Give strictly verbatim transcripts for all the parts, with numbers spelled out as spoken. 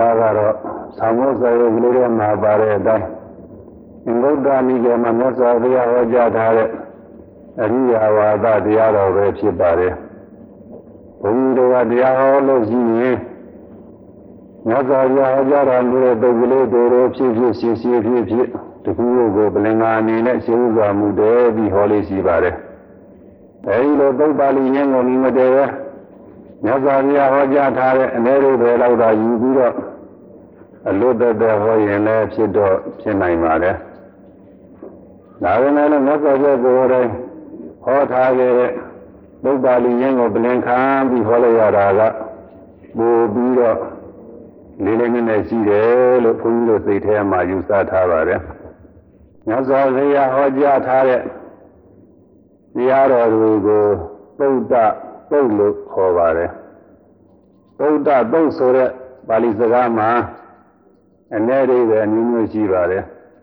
ကတော့ဆောင်းမိုးစာရုပ်ကလေးတွေမှာပါတဲ့အတိုင်းအင်္ဂုတ္တနိကေမှာမြတ်စွာဘုရားဟောကြားထားတဲ့အရိယဝါဒတရားတော်ပဲဖြစ်ပါတယ်ဘုန်းကြီးတွေကတရားဟောလို့ရှိရင်မြတ်စွာဘုရားဟောကြားတော်မူတဲ့ပုဂ္ဂိုလ်တို့တို့ဖြစ်ဖြစ်ရှိရှိဖြစ်ဖြစ်တခုခုကိုပလင်္ကာအနေနဲ့ရှင်းဥစွာမူတယ်ပြီးဟောလေးရှိပါတယ်အဲဒီလိုသုတ်ပါဠိရင်းကိုမြင်မတည်ပဲမြတ်စွာဘုရားဟောကြားထားတဲ့အနည်းလေးပဲလောက်သာယူပြီးတော့အလွတ်သက်သက်ဟောရင်လည်းဖြစ်တော့ဖြစ်နိုင်ပါတယ်ဒါပေမဲ့လည်းမြတ်စွာဘုရားကိုယ်တိုင်ဟောထားခဲ့တဲ့သုတ်ပါဠိရင်းကိုပလင်ခံပြီးဟောလိုက်ရတာကပို့ပြီးတော့လေးလေးနက်နက်ရှိတယ်လို့ဘုန်းကြီးတို့စိတ်ထဲမှာယူဆထားပါတယ်မြတ်စွာဘုရားဟောကြားထားတဲ့တရားတော်တွေကိုသုတ်တသုတ်လို့ခေါ်ပါတယ်သုတ်တသုတ်ဆိုတဲ့ပါဠိစကားမှာအနည်းလေးပဲအမျိုးမျိုးရှိပါတယ်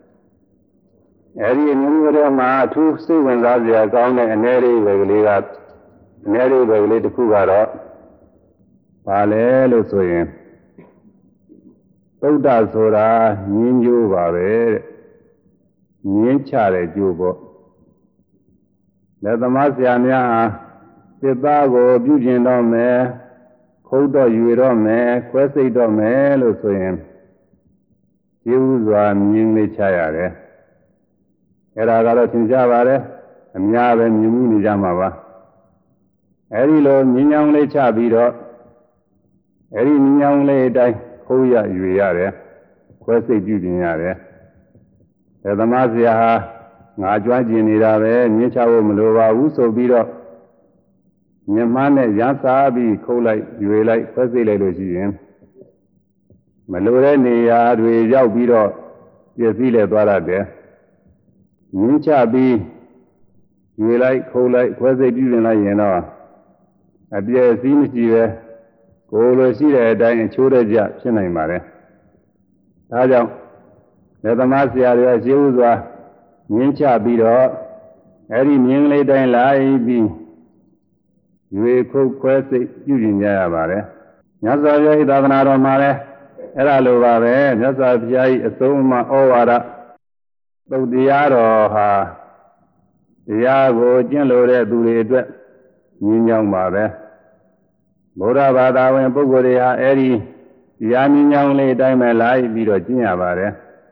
အဲဒီအမျိုးမျိုးတွေမှာအထူးစိတ်ဝင်စားစရာကောင်းတဲ့အနည်းလေးပဲကလေးကအနည်းလေးပဲကလေးတစ်ခုကတော့ဘာလဲလို့ဆိုရင်သုတ်တဆိုတာညင်းကျိုးပါပဲတဲ့ညင်းချတဲ့ကျိုးပေါ့လက်သမားဆရာများဟာစစ်သားကိုပြုကျင်တော့မယ်ခုတ်တော့ယူတော့မယ်ခွဲစိတ်တော့မယ်လို့ဆိုရင်ကျေဥစွာမြင်းလေးချရတယ်အဲ့ဒါကတော့သင်ကြားပါတယ်အများပဲမြင်မှုနေကြမှာပါအဲ့ဒီလိုမြင်းချောင်းလေးချပြီးတော့အဲ့ဒီမြင်းချောင်းလေးအတိုင်းခိုးရယူရတယ်ခွဲစိတ်ပြုကျင်ရတယ်လက်သမားဆရာဟာငါကြွားကျင်နေတာပဲမြင်းချဖို့မလိုပါဘူးဆိုပြီးတော့မြမနဲ့ရမ်းစားပြီးခိုးလိုက်ယူလိုက်ခွဲစိတ်လိုက်လို့ရှိရင်မလိုတဲ့နေရာတွေရောက်ပြီးတော့ပြည့်စည်လဲသွားရတယ်မြင်းချပြီးယူလိုက်ခိုးလိုက်ခွဲစိတ်ပြုပြင်လိုက်ရင်တော့အပြည့်စည်းမရှိပဲကိုယ်လိုရှိတဲ့အတိုင်းအချိုးတဲ့ကြဖြစ်နိုင်ပါတယ်ဒါကြောင့်လက်သမားဆရာတွေရှင်းဥစွာမြင်းချပြီးတော့အဲ့ဒီမြင်းလေးတိုင်းလိုက်ပြီးရွေခုတ်ခွဲစိတ်ပြုကျင်ကြရပါတယ်မြတ်စွာဘုရား၏သာသနာတော်မှာလည်းအဲ့ဒါလိုပါပဲမြတ်စွာဘုရား၏အဆုံးအမဩဝါဒသုတ်တရားတော်ဟာတရားကိုကျင့်လို့တဲ့သူတွေအတွက်ညင်းကြောင်းပါပဲဗုဒ္ဓဘာသာဝင်ပုဂ္ဂိုလ်တွေဟာအဲ့ဒီတရားညင်းကြောင်းလေးအတိုင်းပဲလိုက်ပြီးတော့ကျင့်ရပါတယ်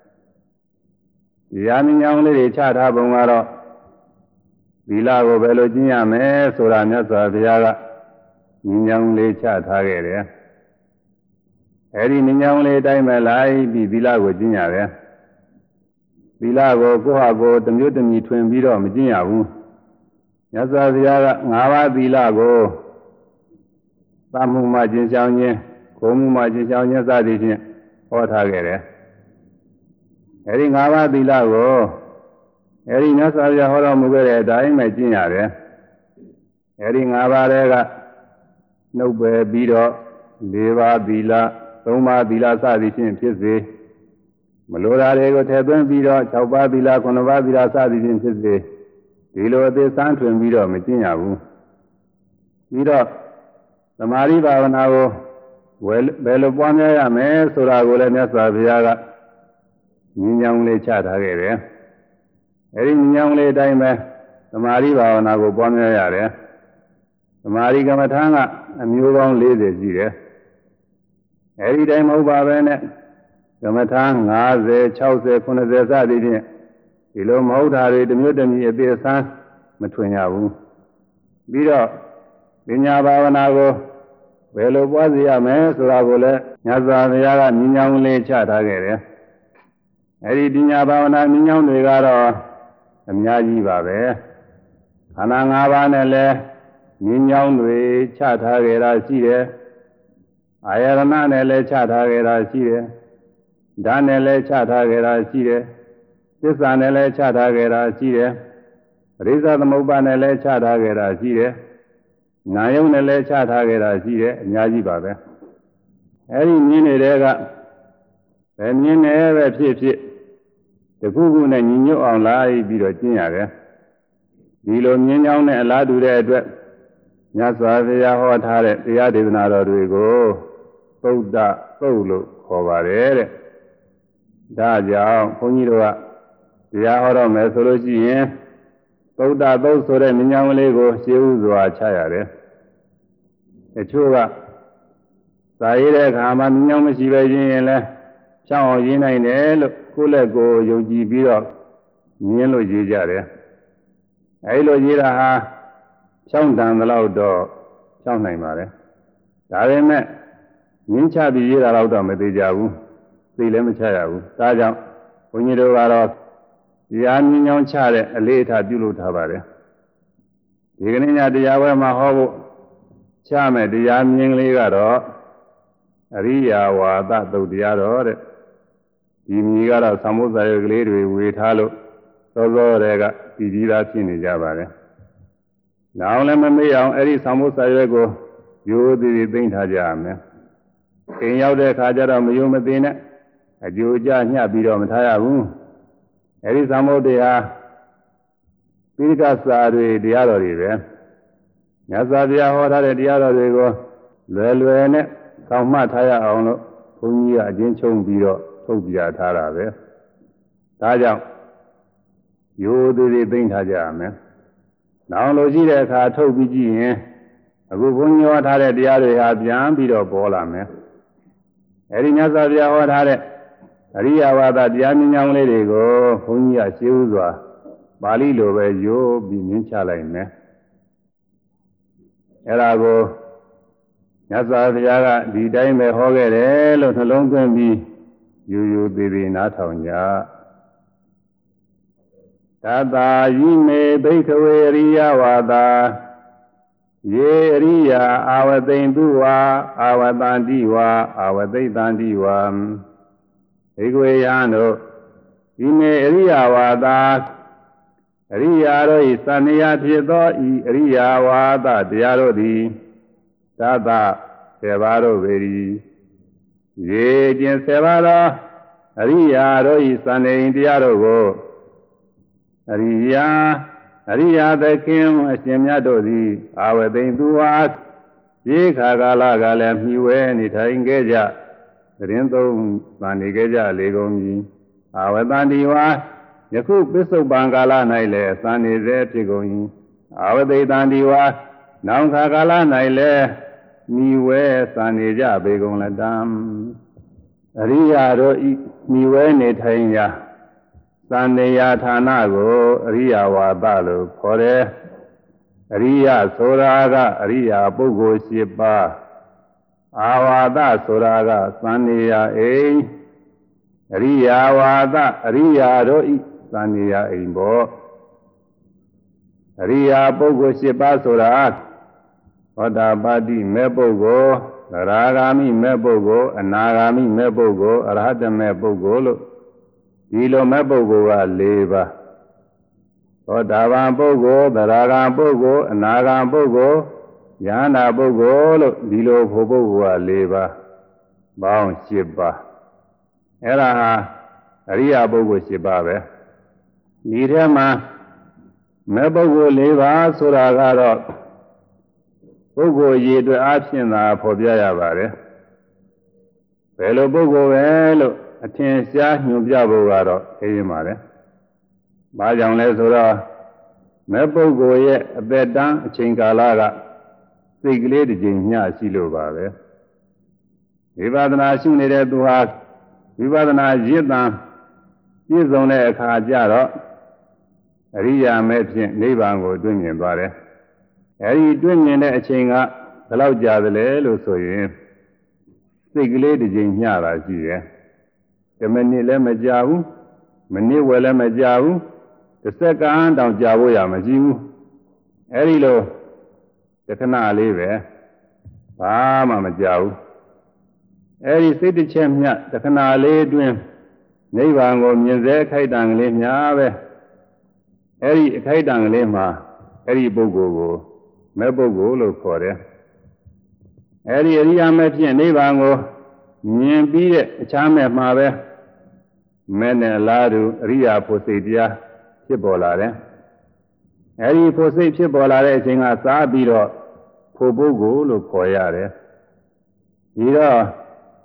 တရားညင်းကြောင်းလေးတွေချထားပုံကတော့သီလကိုဘယ်လိုကျင့်ရမလဲဆိုတာမြတ်စွာဘုရားကညဉ့်ညောင်းလေးချထားခဲ့တယ်။အဲဒီညဉ့်ညောင်းလေးအတိုင်းပဲလိုက်ပြီးသီလကိုကျင့်ရတယ်။သီလကိုကိုယ့်ဟာကိုယ်တစ်မျိုးတစ်မျိုးထွင်ပြီးတော့မကျင့်ရဘူး။မြတ်စွာဘုရားက၅ပါးသီလကိုသမှုမှကျင့်ဆောင်ခြင်း၊ခိုးမှုမှကျင့်ဆောင်ခြင်းစသည်ဖြင့်ဟောထားခဲ့တယ်။အဲဒီ၅ပါးသီလကိုအဲဒီမြတ်စွာဘုရားဟောတော်မူခဲ့တဲ့အတိုင်းပဲကျင့်ရတယ်။အဲဒီ၅ပါးတည်းကနှုတ်ပယ်ပြီးတော့၄ပါးသီလ၃ပါးသီလစသည်ဖြင့်ဖြစ်စေမလိုတာတွေကိုထည့်သွင်းပြီးတော့၆ပါးသီလ၉ပါးသီလစသည်ဖြင့်ဖြစ်စေဒီလိုအသေးစမ်းထွင်ပြီးတော့မကျင့်ရဘူး။ပြီးတော့သမာဓိဘာဝနာကိုဘယ်လိုပွားများရမလဲဆိုတာကိုလည်းမြတ်စွာဘုရားကဉာဏ်ကြောင်းလေးချထားခဲ့တယ်။အဲဒီဉာဏ်လေးအတိုင်းပဲသမာဓိဘာဝနာကိုပွားများရတယ်သမာဓိကမ္မထာကအမျိုးပေါင်း၄၀ရှိတယ်အဲဒီတိုင်းမဟုတ်ပါပဲနဲ့ကမ္မထာ၅၀ ၆၀ ၉၀စသည်ဖြင့်ဒီလိုမဟုတ်တာတွေတစ်မျိုးတစ်မျိုးအသေးအစမ်းမထွင်ရဘူးပြီးတော့ပညာဘာဝနာကိုဘယ်လိုပွားစီရမလဲဆိုတာကိုလည်းမြတ်စွာဘုရားကဉာဏ်ကြောင်းလေးချထားခဲ့တယ်အဲဒီပညာဘာဝနာဉာဏ်ကြောင်းတွေကတော့အများကြီးပါပဲခန္ဓာ၅ပါးနဲ့လည်းဉာဏ်ကြောင်းတွေချထားကြတာရှိတယ်အာယရဏနဲ့လည်းချထားကြတာရှိတယ်ဓာတ်နဲ့လည်းချထားကြတာရှိတယ်သစ္စာနဲ့လည်းချထားကြတာရှိတယ်ပရိစ္ဆသမုပ္ပါနဲ့လည်းချထားကြတာရှိတယ်နာယုံနဲ့လည်းချထားကြတာရှိတယ်အများကြီးပါပဲအဲဒီမြင်နေတဲ့ကဘယ်မြင်နေပဲဖြစ်ဖြစ်တခုခုနဲ့ညီညွတ်အောင်လိုက်ပြီးတော့ကျင့်ရတယ်ဒီလိုမြင်ကြောင်းနဲ့အလားတူတဲ့အတွက်မြတ်စွာဘုရားဟောထားတဲ့တရားဒေသနာတော်တွေကိုသုဒ္ဓသုတ်လို့ခေါ်ခေါ်ပါတယ်တဲ့ဒါကြောင့်ဘုန်းကြီးတို့ကတရားဟောတော့မယ်ဆိုလို့ရှိရင်သုဒ္ဓသုတ်ဆိုတဲ့ဉာဏ်ကလေးကိုရှင်းဥစွာချရတယ်တချို့ကစာရေးတဲ့အခါမှာဉာဏ်မရှိပဲရင်းရင်လဲဖြောင်းအောင်ရင်းနိုင်တယ်လို့ကိုယ့်လက်ကိုယုံကြည်ပြီးတော့မြင်လို့ရေးကြတယ်အဲဒီလိုရေးတာဟာဖြောင်းတန်သလောက်တော့ဖြောင်းနိုင်ပါတယ်ဒါပေမဲ့ငင်းချပြီးရေးတာတော့မသေးကြဘူးသိလည်းမချရဘူးဒါကြောင့်ဘုန်းကြီးတို့ကတော့တရားမြင်ကြောင်းချတဲ့အလေးအထားပြုလုပ်ထားပါတယ်ဒီကနေ့ညတရားဝဲမှာဟောဖို့ချမယ်တရားမြင်ကလေးကတော့အရိယာဝါဒသုတ်တရားတော်တဲ့ဒီမြည်ကတော့သံဃာစာရွက်ကလေးတွေဝေထားလို့သောသောတွေကပြည်ပြီးသားဖြစ်နေကြပါတယ်။နောက်လည်းမမေ့အောင်အဲ့ဒီသံဃာစာရွက်ကိုရိုးသေးသေးသိမ့်ထားကြရမယ်။ခင်ရောက်တဲ့အခါကျတော့မယုံမသိနဲ့အကျိုးကြညှပ်ပြီးတော့မထားရဘူး။အဲ့ဒီသံဃာတရားပိဋကစာတွေတရားတော်တွေပဲ။မြတ်စွာဘုရားဟောထားတဲ့တရားတော်တွေကိုလွယ်လွယ်နဲ့ဆောင်းမှတ်ထားရအောင်လို့ဘုန်းကြီးကအချင်းချုပ်ပြီးတော့ထုတ်ပြထားတာပဲဒါကြောင့်ရိုးသေးသေးသိမ့်ထားကြရမယ်နောက်လို့ရှိတဲ့အခါထုတ်ပြီးကြည့်ရင်အခုဘုန်းကြီးဟောထားတဲ့တရားတွေဟာပြန်ပြီးတော့ပေါ်လာမယ်အဲဒီမြတ်စွာဘုရားဟောထားတဲ့အရိယဝါဒတရားဉာဏ်လေးတွေကိုဘုန်းကြီးကရှင်းဥစွာပါဠိလိုပဲရိုးပြီးမြင်ချလိုက်မယ်အဲဒါကိုမြတ်စွာဘုရားကဒီတိုင်းပဲဟောခဲ့တယ်လို့နှလုံးသွင်းပြီးယူယူသေးသေးနားထောင်ကြသတ္တာယိမေဘိက္ခဝေအရိယဝါဒယေအရိယာအာဝသိန်သူဝါအာဝတန္တိဝါအာဝသိတန္တိဝါဘိက္ခဝေယံတို့ယိမေအရိယဝါဒအရိယာတို့၏သဏ္ဍာန်ဖြစ်သောဤအရိယာဝါဒတရားတို့သည်သတ္တဆေပါတို့ပေ၏ရေကျင်ဆေပါသောအရိယာတို့၏သဏ္ဍာန်တရားတို့ကိုအရိယာအရိယာသခင်အရှင်မြတ်တို့သည်အာဝသိန်သူအားရေခါကာလကလည်းမြှဝဲနေထိုင်ခဲ့ကြသတင်းသုံးသံနေခဲ့ကြလေကုန်ပြီအာဝတန္တိဝါယခုပစ္စုပန်ကာလ၌လည်းသံနေစေဖြစ်ကုန်၏အာဝသိတန္တိဝါနောင်ခါကာလ၌လည်းမိဝဲသံနေကြပေကုန်လတံအရိယာတို့ဤမိဝဲနေထိုင်ရာသံနေရာဌာနကိုအရိယာဝါဒလို့ခေါ်တယ်အရိယဆိုတာကအရိယာပုဂ္ဂိုလ်၈ပါးအာဝါဒဆိုတာကသံနေရာအိမ်အရိယာဝါဒအရိယာတို့ဤသံနေရာအိမ်ပေါ့အရိယာပုဂ္ဂိုလ်၈ပါးဆိုတာသောတာပတိမဲ့ပုဂ္ဂိုလ်သရဂာမိမဲ့ပုဂ္ဂိုလ်အနာဂာမိမဲ့ပုဂ္ဂိုလ်အရဟတမဲ့ပုဂ္ဂိုလ်လို့ဒီလိုမဲ့ပုဂ္ဂိုလ်က၄ပါးသောတာပန်ပုဂ္ဂိုလ်သရဂံပုဂ္ဂိုလ်အနာဂံပုဂ္ဂိုလ်ယန္တာပုဂ္ဂိုလ်လို့ဒီလိုဖို့ပုဂ္ဂိုလ်က၄ပါးပေါင်း၈ပါးအဲ့ဒါဟာအရိယာပုဂ္ဂိုလ်၈ပါးပဲဒီထဲမှာမဲ့ပုဂ္ဂိုလ်၄ပါးဆိုတာကတော့ပုဂ္ဂိုလ်ရည်အတွက်အားဖြင့်သာဖော်ပြရပါတယ်ဘယ်လိုပုဂ္ဂိုလ်ပဲလို့အထင်ရှားညွှန်ပြဖို့ကတော့သိရင်ပါတယ်။ဘာကြောင့်လဲဆိုတော့မဲ့ပုဂ္ဂိုလ်ရဲ့အသက်တန်းအချိန်ကာလကစိတ်ကလေးတစ်ချိန်မျှရှိလို့ပါပဲ။ဝိပဿနာရှုနေတဲ့သူဟာဝိပဿနာရည်တံပြည့်စုံတဲ့အခါကျတော့အရိယာမဲ့ဖြင့်နိဗ္ဗာန်ကိုတွေ့မြင်သွားတယ်။အဲဒီတွေ့မြင်တဲ့အချိန်ကဘယ်လောက်ကြာသလဲလို့ဆိုရင်စိတ်ကလေးတစ်ချိန်မျှတာရှိတယ်။တစ်မိနစ်လည်းမကြာဘူး။မိနစ်ဝယ်လည်းမကြာဘူး။တစ်စက္ကန့်တောင်ကြာဖို့ရမရှိဘူး။အဲဒီလိုတစ်ခဏလေးပဲဘာမှမကြာဘူး။အဲဒီစိတ်တစ်ချက်မျှတစ်ခဏလေးအတွင်းနိဗ္ဗာန်ကိုမြင်စေခိုက်တံကလေးများပဲ။အဲဒီအခိုက်တံကလေးမှာအဲဒီပုဂ္ဂိုလ်ကိုမဲ့ပုဂ္ဂိုလ်လို့ခေါ်တယ်။အဲဒီအရိယာမဲ့ဖြင့်နိဗ္ဗာန်ကိုမြင်ပြီးတဲ့အခြားမဲ့မှာပဲမဲ့နဲ့အလားတူအရိယာဖို့စိတ်တရားဖြစ်ပေါ်လာတယ်။အဲဒီဖို့စိတ်ဖြစ်ပေါ်လာတဲ့အချိန်ကစားပြီးတော့ဖို့ပုဂ္ဂိုလ်လို့ခေါ်ရတယ်။ဒီတော့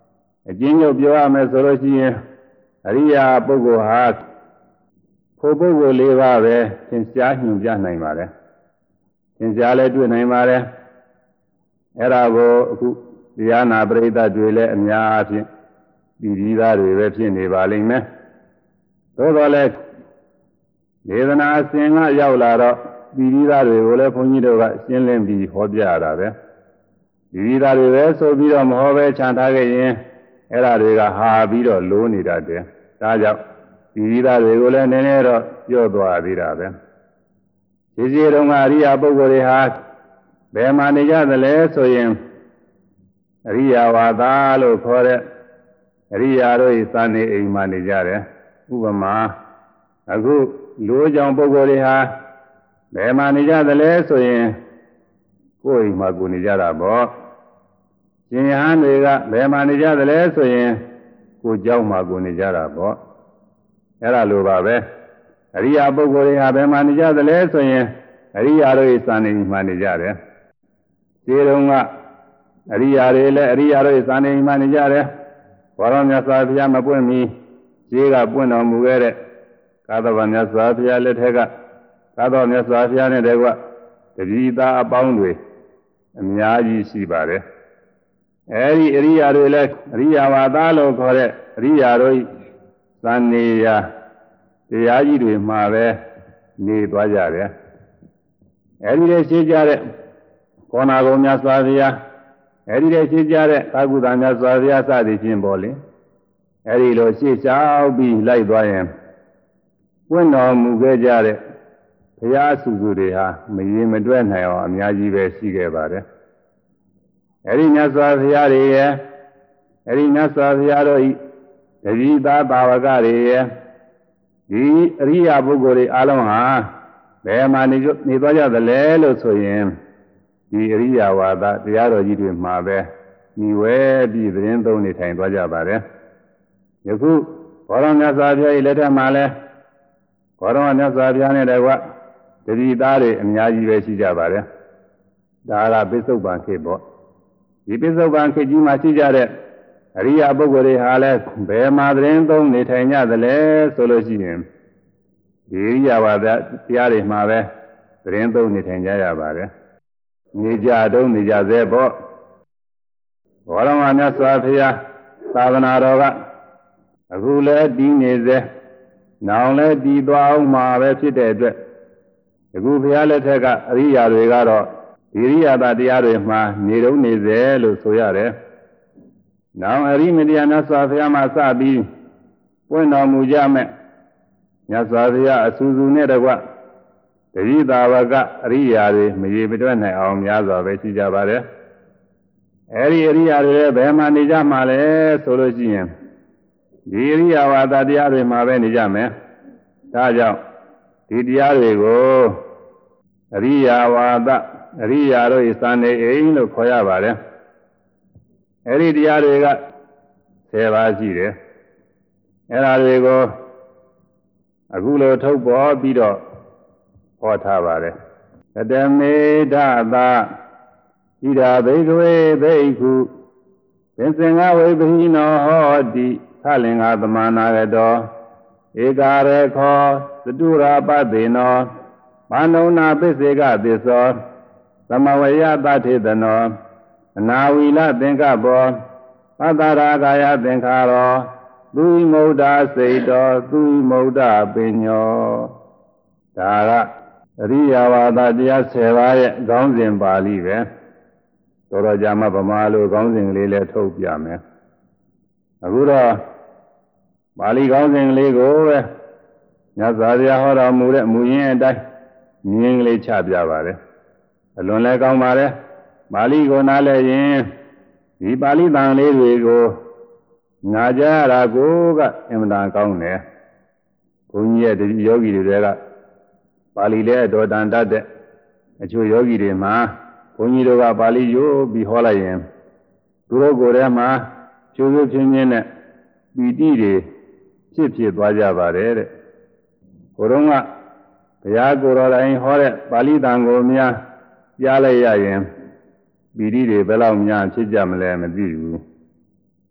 အကျဉ်းချုပ်ပြောရမယ်ဆိုလို့ရှိရင်အရိယာပုဂ္ဂိုလ်ဟာဖို့ပုဂ္ဂိုလ်လေးပါးပဲသင်ကြားညွှန်ပြနိုင်ပါတယ်သင်ကြားလည်းတွေ့နိုင်ပါတယ်အဲ့ဒါကိုအခုတရားနာပရိသတ်တွေလည်းအများအားဖြင့်ဒီဒီသားတွေပဲဖြစ်နေပါလိမ့်မယ်သို့တော်လည်းဒေသနာအစဉ်ကရောက်လာတော့ဒီဒီသားတွေကိုလည်းဘုန်းကြီးတို့ကရှင်းလင်းပြီးဟောပြရတာပဲဒီဒီသားတွေပဲဆိုပြီးတော့မဟောပဲခြံထားခဲ့ရင်အဲ့ဒါတွေကဟာပြီးတော့လိုးနေတတ်တယ်ဒါကြောင့်ဒီဒီသားတွေကိုလည်းနည်းနည်းတော့ပြောသွားသေးတာပဲဒီစီတုန်းကအရိယာပုဂ္ဂိုလ်တွေဟာဘယ်မှာနေကြသလဲဆိုရင်အရိယာဝါဒလို့ခေါ်တဲ့အရိယာတို့ဤသာနေအိမ်မှာနေကြတယ်ဥပမာအခုလူကြောင့်ပုဂ္ဂိုလ်တွေဟာဘယ်မှာနေကြသလဲဆိုရင်ကိုယ်အိမ်မှာကိုနေကြတာပေါ့ရှင်ယဟန်တွေကဘယ်မှာနေကြသလဲဆိုရင်ကိုယ်ကြောင့်မှာကိုနေကြတာပေါ့အဲ့ဒါလိုပါပဲအရိယာပုဂ္ဂိုလ်တွေဟာဘယ်မှာနေကြသလဲဆိုရင်အရိယာတို့ဤသာနေအိမ်မှာနေကြတယ်ဒီတုန်းကအရိယာတွေလည်းအရိယာတို့ဤသာနေအိမ်မှာနေကြတယ်ဘောရောမြတ်စွာဘုရားမပွင့်မီဈေးကပွင့်တော်မူခဲ့တဲ့ကာသဗမြတ်စွာဘုရားလက်ထက်ကကာသဗမြတ်စွာဘုရားနဲ့တကွတတိသားအပေါင်းတွေအများကြီးရှိပါတယ်အဲဒီအရိယာတွေလည်းအရိယာဝါဒလို့ခေါ်တဲ့အရိယာတို့သံနေရာတရားကြီးတွေမှာပဲနေသွားကြတယ်အဲဒီလည်းရှိကြတဲ့ကောနာကုံမြတ်စွာဘုရားအဲဒီလည်းရှိကြတဲ့ကာကုသမြတ်စွာဘုရားစသည်ဖြင့်ပေါ်လေအဲဒီလိုရှေ့လျှောက်ပြီးလိုက်သွားရင်ပွင့်တော်မူခဲ့ကြတဲ့ဘုရားစုစုတွေဟာမရင်မတွဲနိုင်အောင်အများကြီးပဲရှိခဲ့ပါတယ်အဲဒီမြတ်စွာဘုရားတွေရဲ့အဲဒီမြတ်စွာဘုရားတို့ဤတတိသားဘာဝကတွေရဲ့ဒီအရိယာပုဂ္ဂိုလ်တွေအားလုံးဟာဘယ်မှာနေနေသွားကြသလဲလို့ဆိုရင်ဒီအရိယာဝါဒတရားတော်ကြီးတွေမှာပဲညီဝဲပြီးသတင်းသုံးနေထိုင်သွားကြပါတယ်ယခုဘောရမြတ်စွာဘုရား၏လက်ထက်မှာလဲဘောရမြတ်စွာဘုရားနဲ့တကွတတိသားတွေအများကြီးပဲရှိကြပါတယ်ဒါကပိဿုပန်ခေတ်ပေါ့ဒီပိဿုပန်ခေတ်ကြီးမှာရှိကြတဲ့အရိယာပုဂ္ဂိုလ်တွေဟာလဲဘယ်မှာသတင်းသုံးနေထိုင်ကြသလဲဆိုလို့ရှိရင်ဒီအရိယာဝါဒတရားတွေမှာပဲသတင်းသုံးနေထိုင်ကြရပါတယ်နေကြတုံးနေကြသေးပေါ့ဘောရမမြတ်စွာဘုရားသာသနာတော်ကအခုလည်းတည်နေစေနောင်လည်းတည်သွားအောင်မှာပဲဖြစ်တဲ့အတွက်အခုဘုရားလက်ထက်ကအရိယာတွေကတော့ဒီအရိယာတရားတွေမှာနေတုံးနေစေလို့ဆိုရတယ်နောင်အရိမတရားမြတ်စွာဘုရားမှာစပြီးပွင့်တော်မူကြမဲ့မြတ်စွာဘုရားအဆူဆူနဲ့တကွတတိသာဝကအရိယာတွေမရေမတွက်နိုင်အောင်များစွာပဲရှိကြပါတယ်အဲဒီအရိယာတွေလည်းဘယ်မှာနေကြမှာလဲဆိုလို့ရှိရင်ဒီအရိယာဝါဒတရားတွေမှာပဲနေကြမယ်ဒါကြောင့်ဒီတရားတွေကိုအရိယာဝါဒအရိယာတို့ဤသာနေအိမ်လို့ခေါ်ရပါတယ်အဲဒီတရားတွေကဆယ်ပါးရှိတယ်အဲဒါတွေကိုအခုလိုထုတ်ပေါ်ပြီးတော့ဟောထားပါတယ်တတမေဒသာဣဒာဘိကဝေဘိက္ခုပင်စင်္ဂဝိပဟိနောဟောတိသလင်္ကာသမနာရတောဧကာရေခောသတုရာပသေနောဘာနုနာပစ္စေကသစ္စောသမဝေယသထေတနောအနာဝီလသင်္ကပောပတ္တရာကာယသင်္ခါရောသူမုဒ္ဒစိတ်တော်သူမုဒ္ဒပညောဒါကအရိယာဝါဒတရားဆယ်ပါးရဲ့ခေါင်းစဉ်ပါဠိပဲတော်တော်ကြာမှဗမာလိုခေါင်းစဉ်ကလေးလည်းထုတ်ပြမယ်အခုတော့ပါဠိခေါင်းစဉ်ကလေးကိုပဲမြတ်စွာဘုရားဟောတော်မူတဲ့မူရင်းအတိုင်းမြင်းကလေးချပြပါတယ်အလွန်လည်းကောင်းပါတယ်ပါဠိကိုနားလည်ရင်ဒီပါဠိတန်လေးတွေကိုနာကြရတာကိုကအင်မတန်ကောင်းတယ်ဘုန်းကြီးရဲ့ဒီယောဂီတွေကပါဠိလည်းအတော်တန်တတ်တဲ့အချို့ယောဂီတွေမှာဘုန်းကြီးတို့ကပါဠိရိုးပြီးဟောလိုက်ရင်သူတို့ကိုယ်ထဲမှာကျိုးကျိုးချင်းချင်းနဲ့ပီတိတွေဖြစ်ဖြစ်သွားကြပါတယ်တဲ့ဘုရုံးကဘုရားကိုယ်တော်တိုင်ဟောတဲ့ပါဠိတန်ကိုများကြားလိုက်ရရင်ပီတိတွေဘယ်လောက်များဖြစ်ကြမလဲမသိဘူး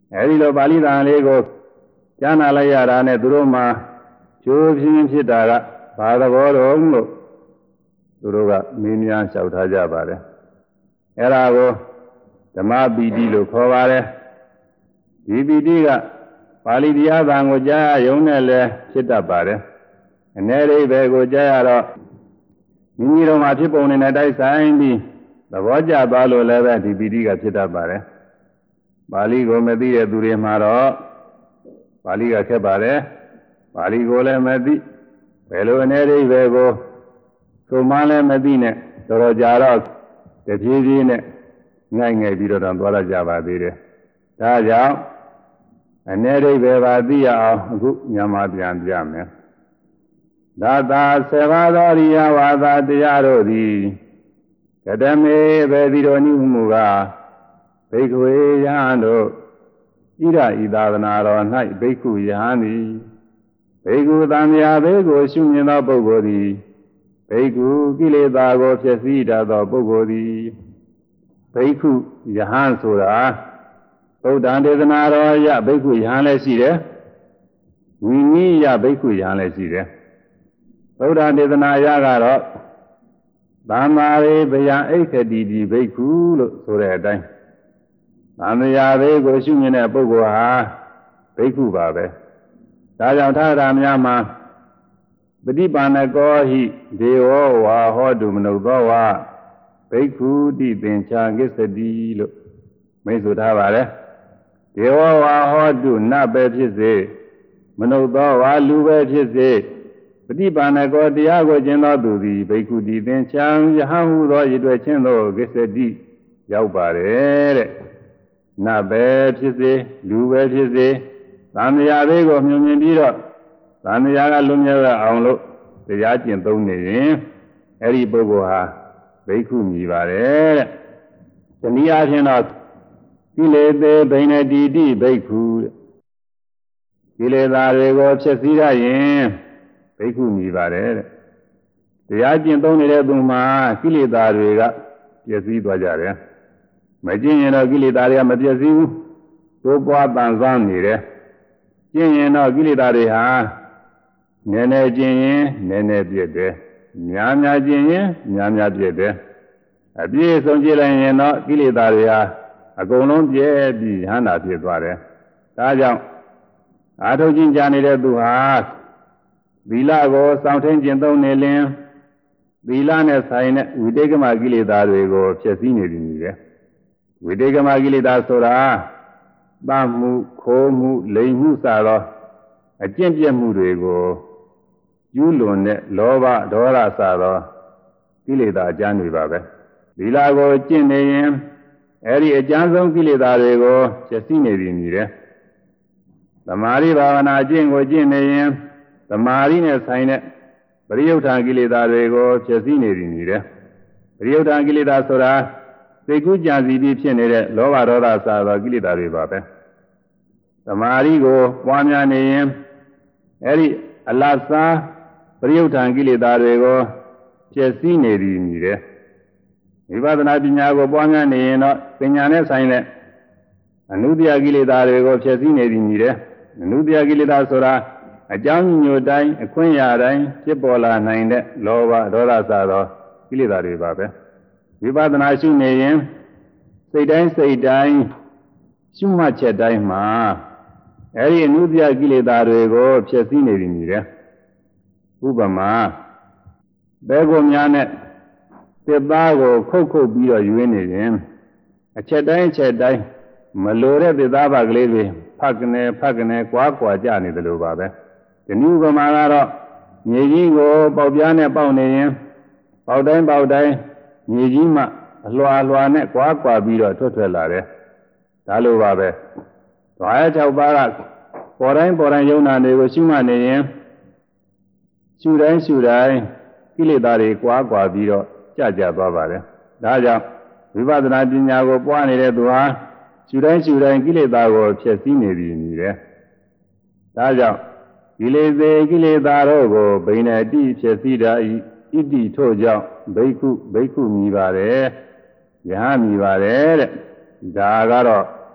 အဲဒီလိုပါဠိတော်လေးကိုကြားနာလိုက်ရတာနဲ့သူတို့မှကျိုးပြင်းဖြစ်တာကဘာသဘောတော်လို့သူတို့ကမေးမြန်းလျှောက်ထားကြပါတယ်အဲဒါကိုဓမ္မပီတိလို့ခေါ်ပါတယ်ဒီပီတိကပါဠိတရားသံကိုကြားရရုံနဲ့လည်းဖြစ်တတ်ပါတယ်အနေရိပ်ပဲကိုကြားရတော့မိမိတို့မှာဖြစ်ပုံနဲ့တိုက်ဆိုင်ပြီးသဘောကျသွားလို့လည်းပဲဒီပီတိကဖြစ်တတ်ပါတယ်ပါဠိကိုမသိတဲ့သူတွေမှာတော့ပါဠိကခက်ပါတယ်ပါဠိကိုလည်းမသိဘယ်လိုအနေရိပ်ပဲကိုသုံးမှလည်းမသိနဲ့တော်တော်ကြာတော့တဖြည်းဖြည်းနဲ့ငိုက်ငယ်ပြီးတော့သွားရကြပါသေးတယ်ဒါကြောင့်အနေရိပ်ပဲပါသိရအောင်အခုညမှာပြန်ပြမယ်ဒါသာဆေဘာသောရိယဝါဒတရားတို့သည်ကတမေဘေဒီတော်နိမှုကဘိက္ခဝေယဟန်တို့ဣရဤသာသနာတော်၌ဘိက္ခုယဟန်သည်ဘိက္ခုသံဃာဘေကိုရှုမြင်သောပုဂ္ဂိုလ်သည်ဘိက္ခုကိလေသာကိုဖျက်ဆီးတတ်သောပုဂ္ဂိုလ်သည်ဘိက္ခုယဟန်ဆိုတာသုဒ္ဓံဒေသနာတော်ရဘိက္ခုယဟန်လည်းရှိတယ်ဝိနည်းယဘိက္ခုယဟန်လည်းရှိတယ်သုဒ္ဓံဒေသနာရကတော့သမ္မာရိဗယံအိခတိတိဘိက္ခုလို့ဆိုတဲ့အတိုင်းသံဃာဘေကိုရှုမြင်တဲ့ပုဂ္ဂိုလ်ဟာဘိက္ခုပါပဲဒါကြောင့်ထာဂရများမှာပฏิပါဏကောဟိဒေဝဝါဟောတုမနုဿောဝါဘိက္ခုတိသင်္ချာကိစ္စတိလို့မိတ်ဆိုထားပါတယ်ဒေဝဝါဟောတုနတ်ပဲဖြစ်စေမနုဿောဝါလူပဲဖြစ်စေပฏิပါဏကောတရားကိုကျင့်သောသူသည်ဘိက္ခုတိသင်္ချာယဟန်ဟုသောရည်တွေ့ခြင်းသောကိစ္စတိရောက်ပါတယ်တဲ့နတ်ပဲဖြစ်စေလူပဲဖြစ်စေသံဃာလေးကိုမြင်မြင်ပြီးတော့သံဃာကလွန်မြောက်အောင်လို့တရားကျင့်သုံးနေရင်အဲ့ဒီပုဂ္ဂိုလ်ဟာဘိက္ခုမြည်ပါတယ်တဲ့။ဒီနည်းအားဖြင့်တော့ကိလေသေဘိနတိတိဘိက္ခုတဲ့။ကိလေသာတွေကိုဖျက်ဆီးရရင်ဘိက္ခုမြည်ပါတယ်တဲ့။တရားကျင့်သုံးနေတဲ့သူမှာကိလေသာတွေကပျက်စီးသွားကြတယ်။မကျင့်ရင်တော့ကိလေသာတွေကမပျက်စီးဘူး။သိုးပွားတန်ဆွမ်းနေတယ်။ကျင့်ရင်တော့ကိလေသာတွေဟာနည်းနည်းကျင့်ရင်နည်းနည်းပြည့်တယ်များများကျင့်ရင်များများပြည့်တယ်အပြည့်ဆုံးကျင့်လိုက်ရင်တော့ကိလေသာတွေဟာအကုန်လုံးပြည့်ပြီးဟန္တာဖြစ်သွားတယ်ဒါကြောင့်အာထုကျင့်ကြနေတဲ့သူဟာသီလကိုစောင့်ထိန်ကျင့်သုံးနေလင်သီလနဲ့ဆိုင်တဲ့ဝိတေကမကိလေသာတွေကိုဖျက်ဆီးနေပြီနေတယ်ဝိတေကမကိလေသာဆိုတာသတ်မှုခိုးမှုလိမ်မှုစသောအကျင့်ပြတ်မှုတွေကိုကျူးလွန်တဲ့လောဘဒေါသစသောကိလေသာအကျမ်းတွေပါပဲသီလကိုကျင့်နေရင်အဲဒီအကျမ်းဆုံးကိလေသာတွေကိုဖျက်ဆီးနေပြီမြည်တယ်သမာဓိဘာဝနာအကျင့်ကိုကျင့်နေရင်သမာဓိနဲ့ဆိုင်တဲ့ပရိယုဌာကိလေသာတွေကိုဖျက်ဆီးနေပြီမြည်တယ်ပရိယုဌာကိလေသာဆိုတာစိတ်ကူးကြံစည်ပြီးဖြစ်နေတဲ့လောဘဒေါသစသောကိလေသာတွေပါပဲသမာဓိကိုပွားများနေရင်အဲဒီအလတ်စားပရိယုဌာန်ကိလေသာတွေကိုဖြည့်ဆည်းနေသည်မြည်တယ်ဝိပဿနာပညာကိုပွားများနေရင်တော့ပညာနဲ့ဆိုင်တဲ့အနုတ္တယကိလေသာတွေကိုဖြည့်ဆည်းနေသည်မြည်တယ်အနုတ္တယကိလေသာဆိုတာအကြောင်းညို့တိုင်းအခွင့်အရာတိုင်းဖြစ်ပေါ်လာနိုင်တဲ့လောဘဒေါသစသောကိလေသာတွေပါပဲဝိပဿနာရှုနေရင်စိတ်တိုင်းစိတ်တိုင်းရှုမှတ်ချက်တိုင်းမှာအဲဒီအနုတ္တယကိလေသာတွေကိုဖျက်ဆီးနေပြီမြည်တယ်ဥပမာဘဲကိုများနဲ့သစ်သားကိုခုတ်ခုတ်ပြီးတော့ယူနေရင်အချက်တိုင်းအချက်တိုင်းမလိုတဲ့သစ်သားပါကလေးတွေဖတ်ကနေဖတ်ကနေကွာကွာကြနေတယ်လို့ပါပဲဒီနည်းဥပမာကတော့မြေကြီးကိုပေါက်ပြားနဲ့ပေါက်နေရင်ပေါက်တိုင်းပေါက်တိုင်းမြေကြီးမှအလွှာအလွှာနဲ့ကွာကွာပြီးတော့ထွက်ထွက်လာတယ်ဒါလိုပါပဲဓဝါရ၆ပါးကပေါ်တိုင်းပေါ်တိုင်းယုံနာတွေကိုရှုမှတ်နေရင်ရှုတိုင်းရှုတိုင်းကိလေသာတွေကွာကွာပြီးတော့ကြကြသွားပါတယ်ဒါကြောင့်ဝိပဿနာပညာကိုပွားနေတဲ့သူဟာရှုတိုင်းရှုတိုင်းကိလေသာကိုဖျက်ဆီးနေပြီနေတယ်ဒါကြောင့်ကိလေသာကိလေသာတို့ကိုဘိနတိဖျက်ဆီးတာဤဣတိထို့ကြောင့်ဘိက္ခုဘိက္ခုမြည်ပါတယ်ယဟမြည်ပါတယ်တဲ့ဒါကတော့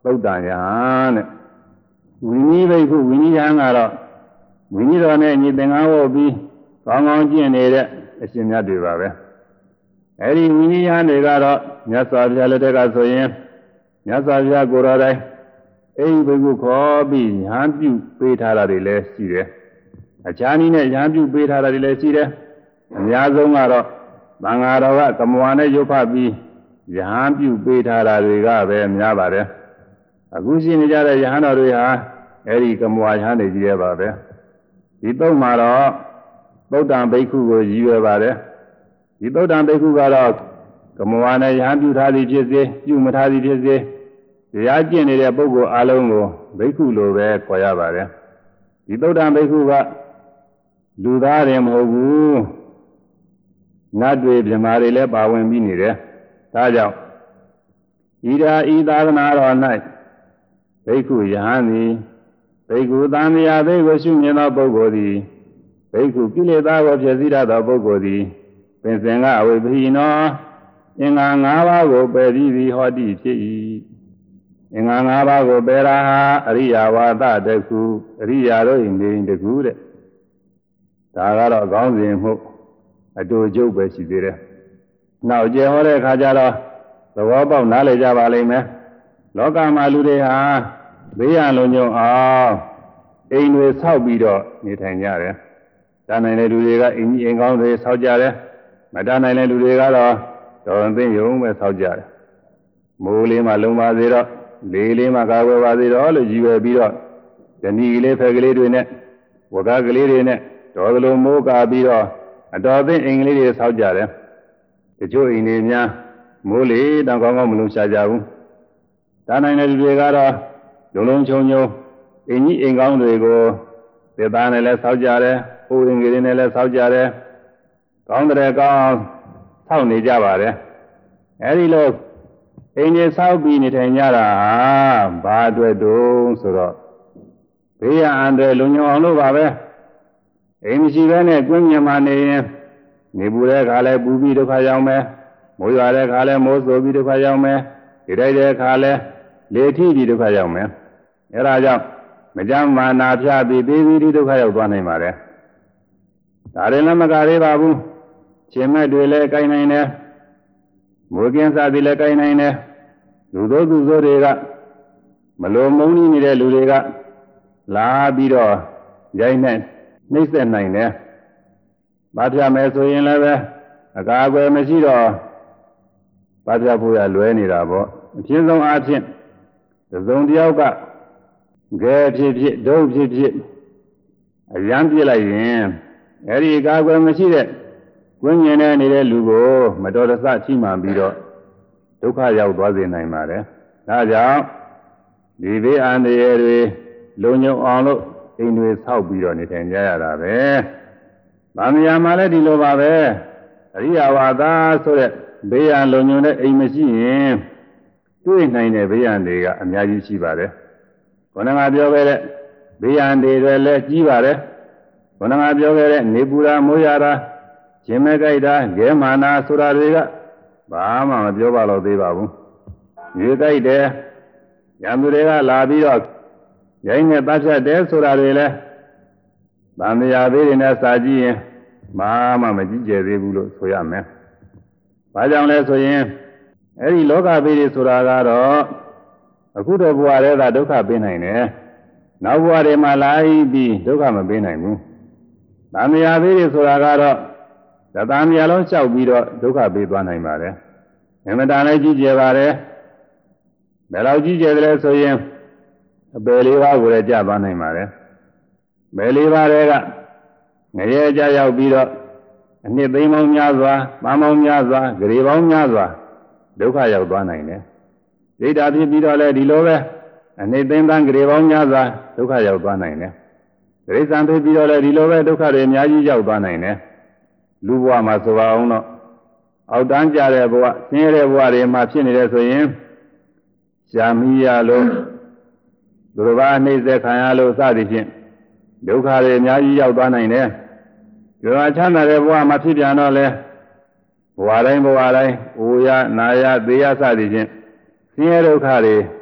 သုတ်တန်ယဟန်တဲ့ဝိနည်းဘိက္ခုဝိနည်းယဟန်ကတော့ဝိနည်းတော်နဲ့ညီသင်္ကန်းဝတ်ပြီးကောင်းကောင်းကျင့်နေတဲ့အရှင်မြတ်တွေပါပဲအဲဒီဝိနည်းယဟန်တွေကတော့မြတ်စွာဘုရားလက်ထက်ကဆိုရင်မြတ်စွာဘုရားကိုယ်တော်တိုင်အိဘိက္ခုခေါ်ပြီးယဟန်ပြုပေးထားတာတွေလည်းရှိတယ်အခြားနည်းနဲ့ယဟန်ပြုပေးထားတာတွေလည်းရှိတယ်အများဆုံးကတော့သံဃာတော်ကကမ္မဝါနဲ့ရုပ်ဖတ်ပြီးယဟန်ပြုပေးထားတာတွေကပဲများပါတယ်အခုရှိနေကြတဲ့ယဟန်တော်တွေဟာအဲဒီကမ္မဝါယဟန်တွေကြီးရပါပဲဒီသုံးမှာတော့သုတ်တံဘိက္ခုကိုရည်ရွယ်ပါတယ်ဒီသုတ်တံဘိက္ခုကတော့ကမ္မဝါနဲ့ယဟန်ပြုထားသည်ဖြစ်စေပြုမထားသည်ဖြစ်စေတရားကျင့်နေတဲ့ပုဂ္ဂိုလ်အလုံးကိုဘိက္ခုလိုပဲခေါ်ရပါတယ်ဒီသုတ်တံဘိက္ခုကလူသားတွေမဟုတ်ဘူးနတ်တွေမြမာတွေလည်းပါဝင်ပြီးနေတယ်ဒါကြောင့်ဤဓာဤသာသနာတော်၌ဘိက္ခုယဟန်သည်ဘိက္ခုသံဃာဘိက္ခုရှုမြင်သောပုဂ္ဂိုလ်သည်ဘိက္ခုကိလေသာကိုဖြည့်ဆည်းတတ်သောပုဂ္ဂိုလ်သည်ပင်စင်ကအဝိပဟိနောအင်္ဂါ၅ပါးကိုပယ်ပြီးသည်ဟောတိဖြစ်၏အင်္ဂါ၅ပါးကိုပယ်တာဟာအရိယာဝါဒတခုအရိယာတို့၏နေတခုတဲ့ဒါကတော့ကောင်းစဉ်မှုအတူကျုပ်ပဲရှိသေးတယ်နောက်ကျေဟောတဲ့အခါကျတော့သဘောပေါက်နားလည်ကြပါလိမ့်မယ်လောကမှာလူတွေဟာဘေးရန်လုံခြုံအောင်အိမ်တွေဆောက်ပြီးတော့နေထိုင်ကြတယ်။တာနိုင်တဲ့လူတွေကအိမ်ကြီးအိမ်ကောင်းတွေဆောက်ကြတယ်။မတာနိုင်တဲ့လူတွေကတော့တော်သိယုံပဲဆောက်ကြတယ်။မိုးလေးမှလုံပါစေတော့လေလေးမှကာကွယ်ပါစေတော့လို့ရည်ရွယ်ပြီးတော့ဇနီးလေးဖက်ကလေးတွေနဲ့ဝကားကလေးတွေနဲ့တော်ကလေးမိုးကာပြီးတော့အတော်သိအိမ်ကလေးတွေဆောက်ကြတယ်။တချို့အိမ်တွေများမိုးလေတောင်ကောင်းကောင်းမလုံရှားကြဘူး။တာနိုင်တဲ့လူတွေကတော့လုံလုံချုံချုံအင်းကြီးအိမ်ကောင်းတွေကိုသေသားနဲ့လည်းဆောက်ကြတယ်။အိုးရင်ကလေးနဲ့လည်းဆောက်ကြတယ်။ကောင်းတဲ့ကောင်းဆောက်နေကြပါတယ်။အဲဒီလိုအိမ်ကြီးဆောက်ပြီးနေထိုင်ကြတာဟာဘာအတွက်တုံးဆိုတော့ဘေးရန်အန္တရာယ်လုံခြုံအောင်လို့ပါပဲ။အိမ်မရှိဘဲနဲ့ကွင်းမြမာနေရင်နေပူတဲ့ခါလဲပူပြီးဒုက္ခရောက်မယ်။မိုးရွာတဲ့ခါလဲမိုးဆိုပြီးဒုက္ခရောက်မယ်။ဒီတိုက်တဲ့ခါလဲလေထိပြီးဒုက္ခရောက်မယ်အဲဒါကြောင့်မကြမ်းမာနာဖြာပြီးပြီးပြီးဒုက္ခရောက်သွားနိုင်ပါတယ်ဒါရင်လည်းမကသေးပါဘူးရှင်မဲ့တွေလည်းကိုင်းနိုင်တယ်မိုးကင်းစားပြီးလည်းကိုင်းနိုင်တယ်လူတို့သူတို့တွေကမလိုမုန်းနေတဲ့လူတွေကလာပြီးတော့ရိုက်နဲ့နှိမ့်ဆက်နိုင်တယ်ဘာပြမယ်ဆိုရင်လည်းပဲအကာအကွယ်မရှိတော့ဘာပြဖို့ရလွဲနေတာပေါ့အဖြစ်ဆုံးအားဖြင့်သုံးတယောက်ကငယ်ဖြစ်ဖြစ်ဒုတ်ဖြစ်ဖြစ်အရန်ပြစ်လိုက်ရင်အဲဒီအကာအကွယ်မရှိတဲ့ဝိညာဉ်နဲ့နေတဲ့လူကိုမတော်တဆထိမှန်ပြီးတော့ဒုက္ခရောက်သွားစေနိုင်ပါတယ်။ဒါကြောင့်ဒီဘေးအန္တရာယ်တွေလုံခြုံအောင်လို့အိမ်တွေဆောက်ပြီးတော့နေထိုင်ကြရတာပဲ။ဗာမယာမှာလည်းဒီလိုပါပဲ။အရိယဝါဒဆိုတဲ့ဘေးရန်လုံခြုံတဲ့အိမ်မရှိရင်တွေ့နိုင်တဲ့ဘေးရန်တွေကအများကြီးရှိပါတယ်။ခေါင်းကပြောခဲ့တဲ့ဘေးရန်တွေလည်းကြီးပါတယ်။ခေါင်းကပြောခဲ့တဲ့နေပူရာမိုးရတာရှင်မဲကြိုက်တာဂဲမာနာဆိုတာတွေကဘာမှမပြောပါတော့သေးပါဘူး။ရေကြိုက်တယ်ရံသူတွေကလာပြီးတော့ရိုင်းနဲ့ပတ်ဖြတ်တယ်ဆိုတာတွေလည်းဗာမယာသေးတွေနဲ့စာကြည့်ရင်ဘာမှမကြည့်ကြသေးဘူးလို့ဆိုရမယ်။ဘာကြောင့်လဲဆိုရင်အဲဒီလောကဘေးတွေဆိုတာကတော့အခုတော့ဘဝတည်းကဒုက္ခပေးနိုင်တယ်။နောက်ဘဝတွေမှာလာပြီးဒုက္ခမပေးနိုင်ဘူး။ဗာမယာဘေးတွေဆိုတာကတော့သတ္တမယာလုံးလျှောက်ပြီးတော့ဒုက္ခပေးသွားနိုင်ပါတယ်။အမှန်တန်လည်းကြည့်ကြပါတယ်။ဘယ်လောက်ကြည့်ကြတယ်ဆိုရင်အပယ်လေးပါးကိုလည်းကြားသွားနိုင်ပါတယ်။ဘယ်လေးပါးတွေကငရဲကြရောက်ပြီးတော့အနှစ်သိမ်းပေါင်းများစွာ၊ပန်းပေါင်းများစွာ၊ဂရေပေါင်းများစွာဒုက္ခရောက်သွားနိုင်တယ်။ဒိဋ္ဌာဖြစ်ပြီးတော့လည်းဒီလိုပဲအနှစ်သိမ်းပန်းဂရေပေါင်းများစွာဒုက္ခရောက်သွားနိုင်တယ်။ဒိဋ္ဌံဖြစ်ပြီးတော့လည်းဒီလိုပဲဒုက္ခတွေအများကြီးရောက်သွားနိုင်တယ်။လူဘဝမှာဆိုပါအောင်တော့အောက်တန်းကြတဲ့ဘဝဆင်းရဲတဲ့ဘဝတွေမှာဖြစ်နေတယ်ဆိုရင်ရှားမိရလို့သူတော်ဘာနှိမ့်ဆက်ခံရလို့စသည်ဖြင့်ဒုက္ခတွေအများကြီးရောက်သွားနိုင်တယ်။ဒီမှာချမ်းသာတဲ့ဘဝမှာဖြစ်ပြန်တော့လဲဘဝတိုင်းဘဝတိုင်းအိုရနာရသေရစသည်ဖြင့်ဆင်းရဲဒုက္ခတွေ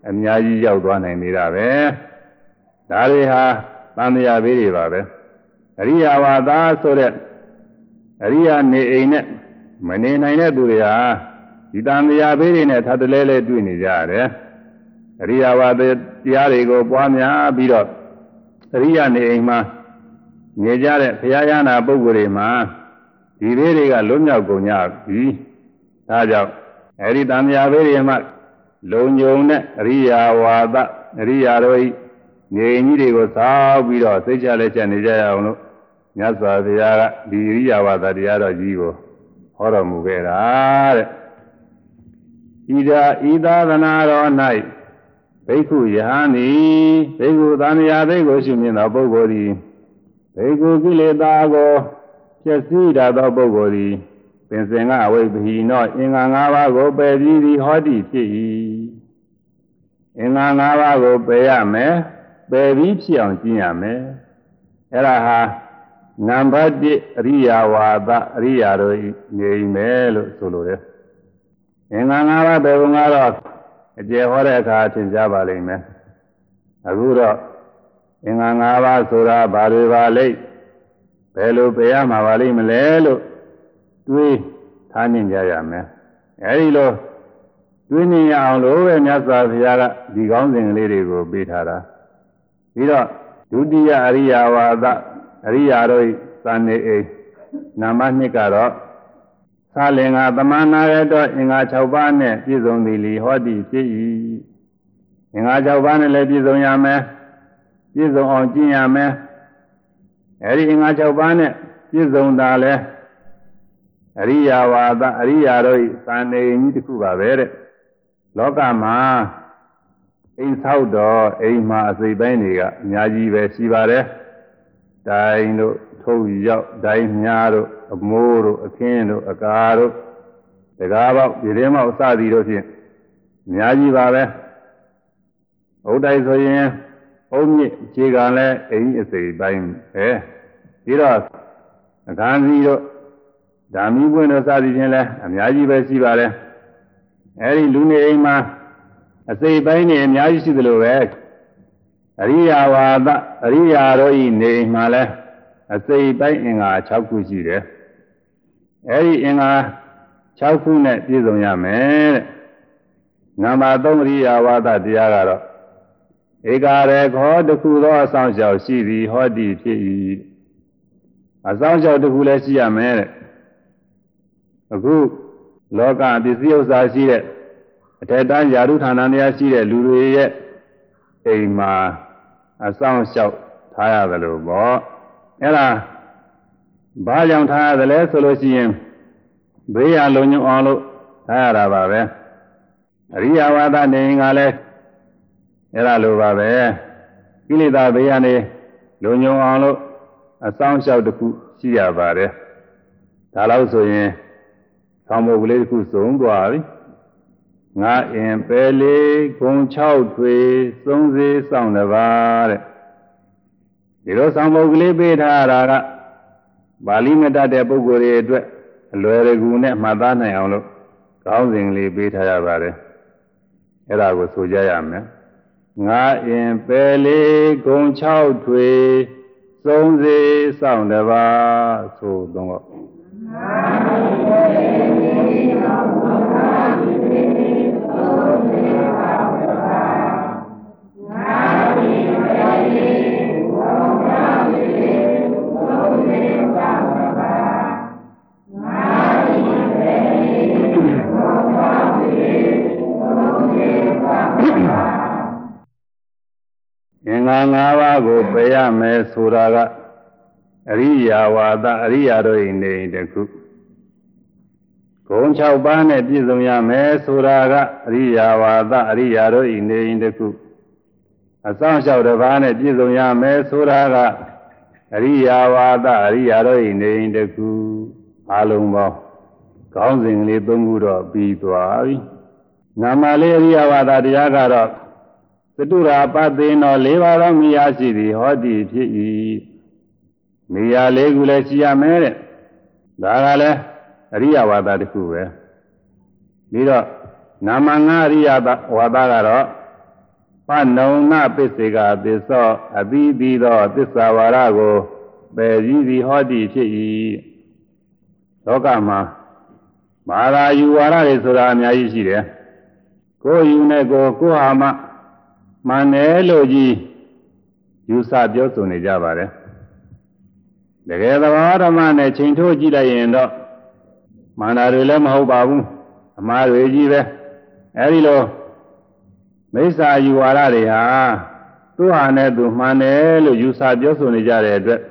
အများကြီးရောက်သွားနိုင်နေတာပဲဒါတွေဟာသံဃာဘေးတွေပါပဲအရိယာဝါဒဆိုတဲ့အရိယာနေအိမ်နဲ့မနေနိုင်တဲ့သူတွေဟာဒီသံဃာဘေးတွေနဲ့ထပ်တလဲလဲတွေ့နေကြရတယ်အရိယာဝါဒတရားတွေကိုပွားများပြီးတော့အရိယာနေအိမ်မှာနေကြတဲ့ဘုရားရဟနာပုဂ္ဂိုလ်တွေမှာဒီဘေးတွေကလွတ်မြောက်ကုန်ကြပြီဒါကြောင့်အဲဒီသံဃာဘေးတွေမှာလုံညုံတဲ့အရိယာဝါဒအရိယာတို့ဤနေကြီးတွေကိုစောက်ပြီးတော့စိတ်ချလက်ချက်နေကြရအောင်လို့မြတ်စွာဘုရားကဒီအရိယာဝါဒတရားတော်ကြီးကိုဟောတော်မူခဲ့တာတဲ့ဣဒာဣသာသနာတော်၌ဘိက္ခုယဟန်သည်ဘိက္ခုသံဃာဘိက္ခုရှိမြင်သောပုဂ္ဂိုလ်သည်ဘိက္ခုကိလေသာကိုဖြည့်စည်းတတ်သောပုဂ္ဂိုလ်သည်ပင်စင်ကအဝိပ္ပိနောအင်္ဂါ၅ပါးကိုပယ်ပြီးသည်ဟောတိဖြစ်၏အင်္ဂါ၅ပါးကိုပယ်ရမယ်ပယ်ပြီးဖြစ်အောင်ကျင့်ရမယ်အဲ့ဒါဟာနံပါတ်၁အရိယာဝါဒအရိယာတို့နေမယ်လို့ဆိုလိုတယ်အင်္ဂါ၅ပါးပယ်ပုံကတော့အကျေဟောတဲ့အခါသင်ကြားပါလိမ့်မယ်အခုတော့အင်္ဂါ၅ပါးဆိုတာဘာတွေပါလိမ့်ဘယ်လိုပယ်ရမှာပါလိမ့်မလဲလို့တွေးထားနေကြရမယ်အဲဒီလိုတွေးနေရအောင်လို့ပဲမြတ်စွာဘုရားကဒီကောင်းစဉ်ကလေးတွေကိုပေးထားတာပြီးတော့ဒုတိယအရိယာဝါဒအရိယာတို့သံနေအိနံပါတ်၂ကတော့သာလင်္ကာသမဏနာရတောအင်္ဂါ၆ပါးနဲ့ပြည့်စုံသည်လီဟောတိဖြစ်၏အင်္ဂါ၆ပါးနဲ့လည်းပြည့်စုံရမယ်ပြည့်စုံအောင်ကျင့်ရမယ်အဲဒီအင်္ဂါ၆ပါးနဲ့ပြည့်စုံတာလဲအရိယာဝါဒအရိယာတို့သံနေကြီးတစ်ခုပါပဲတဲ့လောကမှာအိမ်ဆောက်တော့အိမ်မှာအစိပ်ပိုင်းတွေကအများကြီးပဲရှိပါတယ်တိုင်တို့ထုတ်ရောက်ဒိုင်းညားတို့အမိုးတို့အခင်းတို့အကာတို့တကားပေါက်ဒီထဲမှာအစသည်တို့ဖြင့်အများကြီးပါပဲအုတ်တိုက်ဆိုရင်အုံမြင့်ခြေကလည်းအိမ်အစိပ်ပိုင်းပဲပြီးတော့အခန်းစီတို့ဓာမီပွင့်တို့စသည်ဖြင့်လည်းအများကြီးပဲရှိပါတယ်အဲဒီလူနေအိမ်မှာအစိပ်ပိုင်းနေအများကြီးရှိသလိုပဲအရိယာဝါဒအရိယာတို့ဤနေအိမ်မှာလည်းအစိပ်ပိုင်းအင်္ဂါ၆ခုရှိတယ်အဲဒီအင်္ဂါ၆ခုနဲ့ပြည့်စုံရမယ်တဲ့နံပါတ်၃အရိယာဝါဒတရားကတော့ဧကာရေခောတစ်ခုသောအဆောင်လျှောက်ရှိသည်ဟောတိဖြစ်၏အဆောင်လျှောက်တစ်ခုလည်းရှိရမယ်တဲ့အခုလောကပစ္စည်းဥစ္စာရှိတဲ့အထက်တန်းယာရုဌာနများရှိတဲ့လူတွေရဲ့အိမ်မှာအဆောင်လျှောက်ထားရတယ်လို့ပေါ့အဲ့ဒါဘာကြောင့်ထားရတယ်လဲဆိုလို့ရှိရင်ဘေးရလုံညုံအောင်လို့ထားရတာပါပဲအရိယဝါဒနေကလည်းအဲ့ဒါလိုပါပဲကိလေသာဘေးရနေလုံညုံအောင်လို့အဆောင်လျှောက်တစ်ခုရှိရပါတယ်ဒါလို့ဆိုရင်ဆောင်းမုတ်ကလေးတစ်ခုစုံသွားပြီငါအင်ပဲလေးဂုံ၆ထွေသုံးစေးဆောင်တပါးတဲ့ဒီလိုဆောင်းမုတ်ကလေးပေးထားတာကပါဠိမတတ်တဲ့ပုဂ္ဂိုလ်တွေအတွက်အလွယ်တကူနဲ့မှတ်သားနိုင်အောင်လို့ကောင်းစဉ်လေးပေးထားရပါတယ်အဲ့ဒါကိုဆိုကြရမယ်ငါအင်ပဲလေးဂုံ၆ထွေသုံးစေးဆောင်တပါးဆိုတော့အင်္ဂါ၅ပါးကိုပယ်ရမယ်ဆိုတာကအရိယာဝါဒအရိယာတို့၏နေတခုဂုံ၆ပါးနဲ့ပြည့်စုံရမယ်ဆိုတာကအရိယာဝါဒအရိယာတို့၏နေတခုအဆောင်လျှောက်တစ်ပါးနဲ့ပြည့်စုံရမယ်ဆိုတာကအရိယာဝါဒအရိယာတို့၏နေတခုအလုံးပေါင်းခေါင်းစဉ်လေးသုံးခုတော့ပြီးသွားပြီနာမလေးအရိယာဝါဒတရားကတော့သတုရာပသေနော၄ပါးသောမိယာရှိသည်ဟောတိဖြစ်၏မိယာလေးခုလည်းရှိရမယ်တဲ့ဒါကလည်းအရိယဝါဒတစ်ခုပဲပြီးတော့နာမငါအရိယဝါဒကတော့ pa nauna pisika piso abidido pisawarago beji hodi chi Lokama Mara yuwara isura myaji de Ko yunego ko hama Maneloji Yusa byoso ne jabare Dege dawarama ne chinto ji lai yin do Mana de le ma hou ba bu ama de ji be Edi lo Misa yuwara de ha Tu ha ne tu man ne lo yusa byoso ne ja de atwet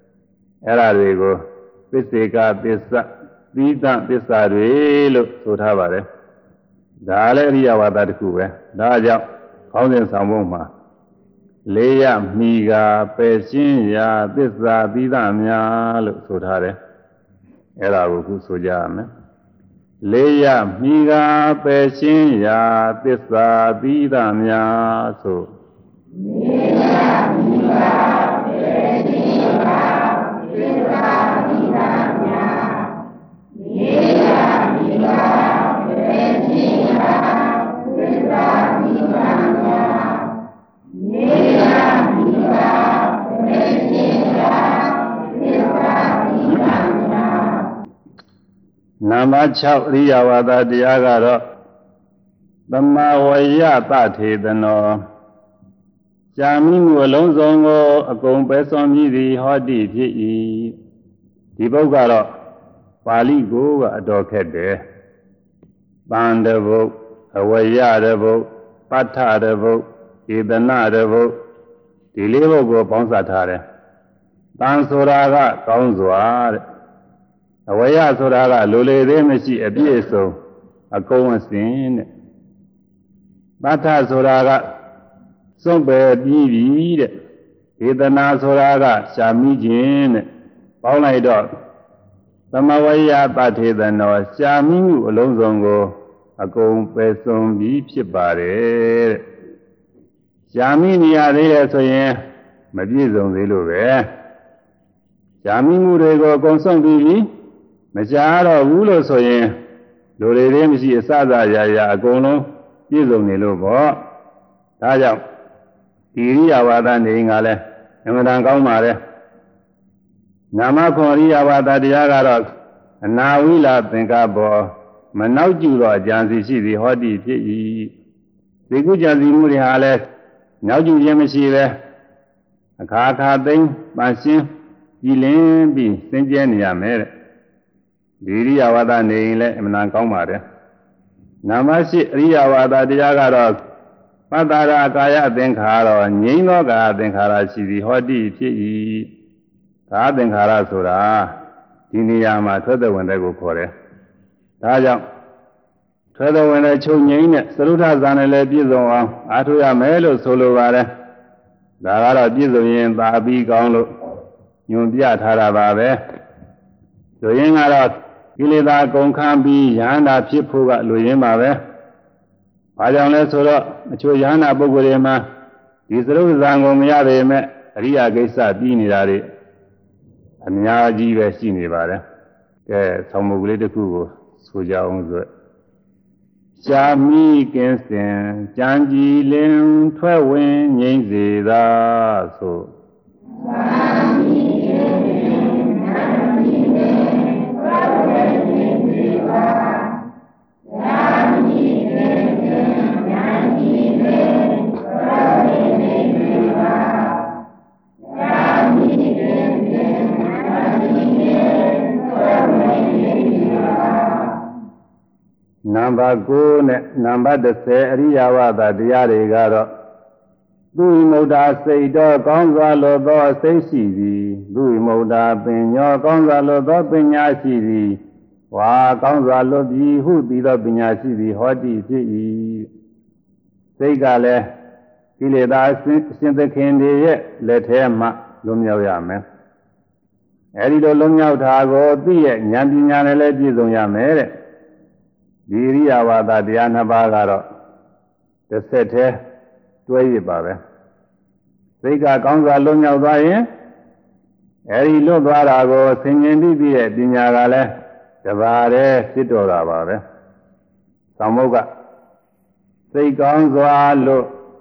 Eraတွေကိုပစ္စေကပစ္စသီတပစ္စာတွေလို့ဆိုထားပါတယ်ဒါလည်းအရိယဝါဒတစ်ခုပဲဒါကြောင့်ခေါင်းစဉ်ဆောင်ပုံမှာလေးရမိကပယ်ရှင်းရာပစ္စာသီတများလို့ဆိုထားတယ်အဲ့ဒါကိုခုဆိုကြရမယ်လေးရမိကပယ်ရှင်းရာပစ္စာသီတများဆိုလေးရမိကပယ်ရှင်းရာပစ္စာသီတများလေးရမိကပယ်ရှင်းရာပစ္စာသီတများလေးရမိကပယ်ရှင်းရာပစ္စာသီတများနံပါတ်၆အရိယဝါဒတရားကတော့သမဝယတထေသနောကြာမိမှုအလုံးစုံကိုအကုန်ပဲစွန်ပြီးသည်ဟောတိဖြစ်၏ဒီပုဂ္ဂကတော့ပါဠိကိုကအတော်ခက်တယ်တန်တဘုတ်အဝယတဘုတ်ပဋ္ဌတဘုတ်ဧတနာတဘုတ်ဒီလေးဘုတ်ကိုပေါင်းစပ်ထားတယ်တန်ဆိုတာကကောင်းစွာတဲ့အဝယဆိုတာကလိုလေသေးမရှိအပြည့်စုံအကုန်အစင်တဲ့ပဋ္ဌဆိုတာကစွန့်ပယ်ပြီးပြီတဲ့ဧတနာဆိုတာကရှာမိခြင်းတဲ့ပေါင်းလိုက်တော့သမဝယပဋ္ဌေသနောရှာမိမှုအလုံးစုံကိုအကုန်ပယ်စွန်ပြီးဖြစ်ပါတယ်တဲ့ရှာမိနေရသေးတယ်ဆိုရင်မပြည့်စုံသေးလို့ပဲရှာမိမှုတွေကိုအကုန်စွန့်ပြီးပြီမရှားတော့ဘူးလို့ဆိုရင်လူတွေတည်းမရှိအစစရာရာအကုန်လုံးပြည့်စုံနေလို့ပေါ့ဒါကြောင့်ဒီရိယဝါဒနေငါလဲအမှန်တန်ကောင်းပါလေနာမခွန်ရိယဝါဒတရားကတော့အနာဝိလာသင်္ကဘောမနောက်ကျတော့ကြံစီရှိသည်ဟောတိဖြစ်၏ဒီကုကြံစီမှုတွေဟာလဲနောက်ကျခြင်းမရှိပဲအခါခါသိမ့်ပန်းရှင်းကြည်လင်းပြီးစင်ကြဲနေရမယ်တဲ့ဒီရိယဝါဒနေရင်လဲအမှန်တန်ကောင်းပါတယ်နာမရှိအရိယဝါဒတရားကတော့ပတ္တာရကာယသင်္ခါရောငြိမ်းသောကာယသင်္ခါရရှိသည်ဟောတိဖြစ်၏ကာယသင်္ခါရဆိုတာဒီနေရာမှာထွက်တဲ့ဝင်တဲ့ကိုခေါ်တယ်ဒါကြောင့်ထွက်တဲ့ဝင်တဲ့ချုပ်ငြိမ်းတဲ့သရုထဇာနဲ့လည်းပြည့်စုံအောင်အားထုတ်ရမယ်လို့ဆိုလိုပါတယ်ဒါကတော့ပြည့်စုံရင်သာပြီးကောင်းလို့ညွန်ပြထားတာပါပဲဆိုရင်ကတော့ကိလေသာကုန်ခန်းပြီးယန္တာဖြစ်ဖို့ကလူရင်းပါပဲဘာကြောင့်လဲဆိုတော့အချို့ယန္တာပုဂ္ဂိုလ်တွေမှာဒီသရုပ်ဇံကိုမရပေမဲ့အရိယာကိစ္စပြီးနေတာတွေအများကြီးပဲရှိနေပါတယ်ကဲဆောင်းမုတ်ကလေးတစ်ခုကိုဆိုကြအောင်ဆိုရှားမိကင်းစင်ကြံကြည်လင်ထွက်ဝင်ငြိမ့်စေသာဆိုရှားမိကင်းစင်ကြံကြည်လင်ထွက်ဝင်ငြိမ့်စေသာရှားမိကင်းစင်ကြံကြည်လင်ထွက်ဝင်ငြိမ့်စေသာရှားမိကင်းစင်ကြံကြည်လင်ထွက်ဝင်ငြိမ့်စေသာနံပါတ်၉နဲ့နံပါတ်၁၀အရိယဝါဒတရားတွေကတော့သူဝိမု ക്ത စိတ်တော်ကောင်းစွာလိုသောစိတ်ရှိသည်သူဝိမု ക്ത ပင်ညောကောင်းစွာလိုသောပညာရှိသည်ဝါကောင်းစွာလိုပြီးဟုသည်သောပညာရှိသည်ဟောတိဖြစ်၏စိတ်ကလည်းကိလေသာအရှင်သခင်တွေရဲ့လက်ထဲမှလွတ်မြောက်ရမယ်အဲဒီလိုလွတ်မြောက်တာကိုသိရဲ့ဉာဏ်ပညာနဲ့လည်းပြည့်စုံရမယ်တဲ့ဒီရိယဝါဒတရားနှစ်ပါးကတော့တစ်ဆက်တည်းတွဲရပါပဲစိတ်ကကောင်းစွာလွတ်မြောက်သွားရင်အဲဒီလွတ်သွားတာကိုဆင်ញင်ပြီးရဲ့ပညာကလည်းတပါးတည်းဖြစ်တော်တာပါပဲ။သမုတ်ကစိတ်ကောင်းစွာလွတ်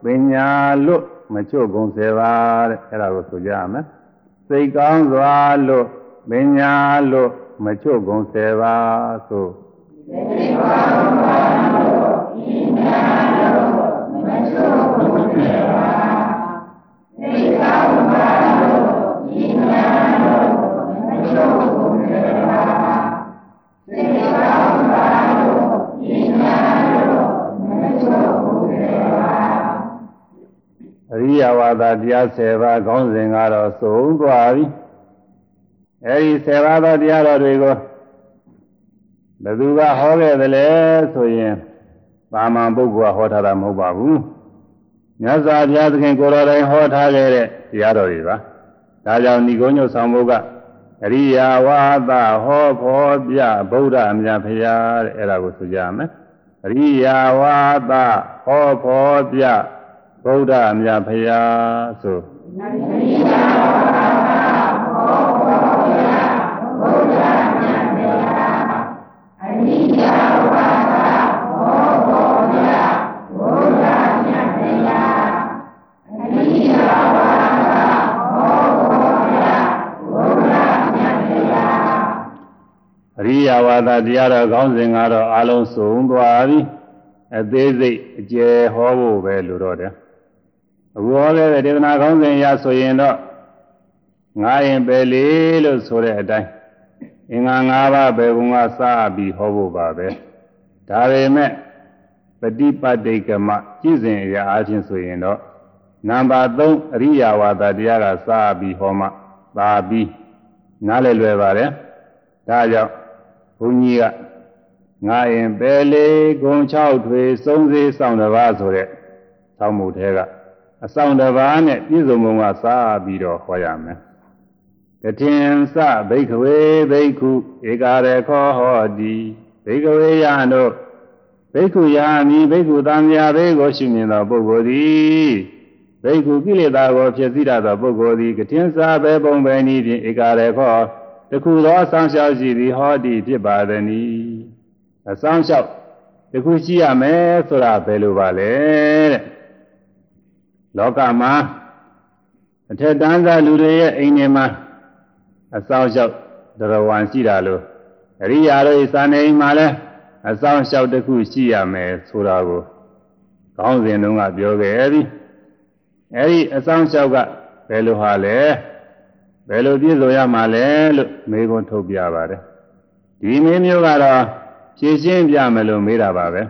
ပညာလွတ်မချို့ကုန်စေပါတဲ့အဲ့ဒါကိုဆိုကြရမယ်စိတ်ကောင်းစွာလွတ်ပညာလွတ်မချို့ကုန်စေပါဆိုစိတ်ကောင်းစွာလွတ်ပညာလွတ်မချို့ကုန်စေပါစိတ်ကောင်းစွာလွတ်ပညာလွတ်မချို့ကုန်စေပါစိတ်ကောင်းစွာလွတ်ပညာလွတ်မချို့ကုန်စေပါအရိယဝါဒတရားဆယ်ပါးခေါင်းစဉ်ကတော့သုံးသွားပြီအဲဒီဆယ်ပါးသောတရားတော်တွေကိုဘယ်သူကဟောခဲ့သလဲဆိုရင်ပါမန်ပုဂ္ဂိုလ်ကဟောထားတာမဟုတ်ပါဘူးမြတ်စွာဘုရားသခင်ကိုယ်တော်တိုင်ဟောထားခဲ့တဲ့တရားတော်တွေပါဒါကြောင့်ဏိဂုံးညုတ်ဆောင်ဖို့ကအရိယဝါဒဟောဖော်ပြဗုဒ္ဓအမြတ်ဖရာတဲ့အဲ့ဒါကိုဆိုကြရမယ်အရိယဝါဒဟောဖော်ပြဗုဒ္ဓအမြတ်ဖရာဆိုအရိယဝါဒဟောဖော်ပြဗုဒ္ဓအမြတ်ဖရာအရိယဝါဒဟောဖော်ပြဗုဒ္ဓအမြတ်ဖရာအရိယဝါဒဟောဖော်ပြဗုဒ္ဓအမြတ်ဖရာအရိယဝါဒတရားတော်ခေါင်းစဉ်ကတော့အလုံးစုံသွားပြီအသေးစိတ်အကျယ်ဟောဖို့ပဲလိုတော့တယ်အခုဟောခဲ့တဲ့ဒေသနာခေါင်းစဉ်ရဆိုရင်တော့ငါးရင်ပဲလေလို့ဆိုတဲ့အတိုင်းအင်္ဂါ၅ပါးပဲကုံကစပြီးဟောဖို့ပါပဲဒါပေမဲ့ပฏิပတ်တိကမကြည်စဉ်အရာအချင်းဆိုရင်တော့နံပါတ်သုံးအရိယဝါဒတရားကစပြီးဟောမှသာပြီးနားလည်လွယ်ပါတယ်ဒါကြောင့်ဘုန်းကြီးကငါးရင်ပဲလေဂုံ၆ထွေစုံစည်းဆောင်တစ်ပါးဆိုတဲ့သောက်မှုထဲကအဆောင်တစ်ပါးနဲ့ပြည့်စုံပုံကစားပြီးတော့ဟောရမယ်ကထင်စဘိက္ခဝေဘိက္ခုဧကာရခောဟောတိဘိက္ခဝေယံတို့ဘိက္ခုယာမိဘိက္ခုသံဃာဘေကိုရှုမြင်သောပုဂ္ဂိုလ်သည်ဘိက္ခုကိလေသာကိုဖြစ်စည်းတတ်သောပုဂ္ဂိုလ်သည်ကထင်စပဲပုံပဲနည်းဖြင့်ဧကာရခောတခုသောအဆောင်လျှောက်ရှိသည်ဟောတိဖြစ်ပါသည်အဆောင်လျှောက်တခုရှိရမယ်ဆိုတာဘယ်လိုပါလဲတဲ့လောကမှာအထက်တန်းစားလူတွေရဲ့အိမ်ထဲမှာအဆောင်လျှောက်တော်ဝန်ရှိတာလို့အရိယာတို့စာနေအိမ်မှာလည်းအဆောင်လျှောက်တစ်ခုရှိရမယ်ဆိုတာကိုခေါင်းစဉ်တုန်းကပြောခဲ့ပြီအဲဒီအဆောင်လျှောက်ကဘယ်လိုဟာလဲဘယ်လိုပြည့်စုံရမှာလဲလို့မေးခွန်းထုတ်ပြပါတယ်ဒီမေးမျိုးကတော့ဖြည့်ရှင်းပြမယ်လို့မေးတာပါပဲ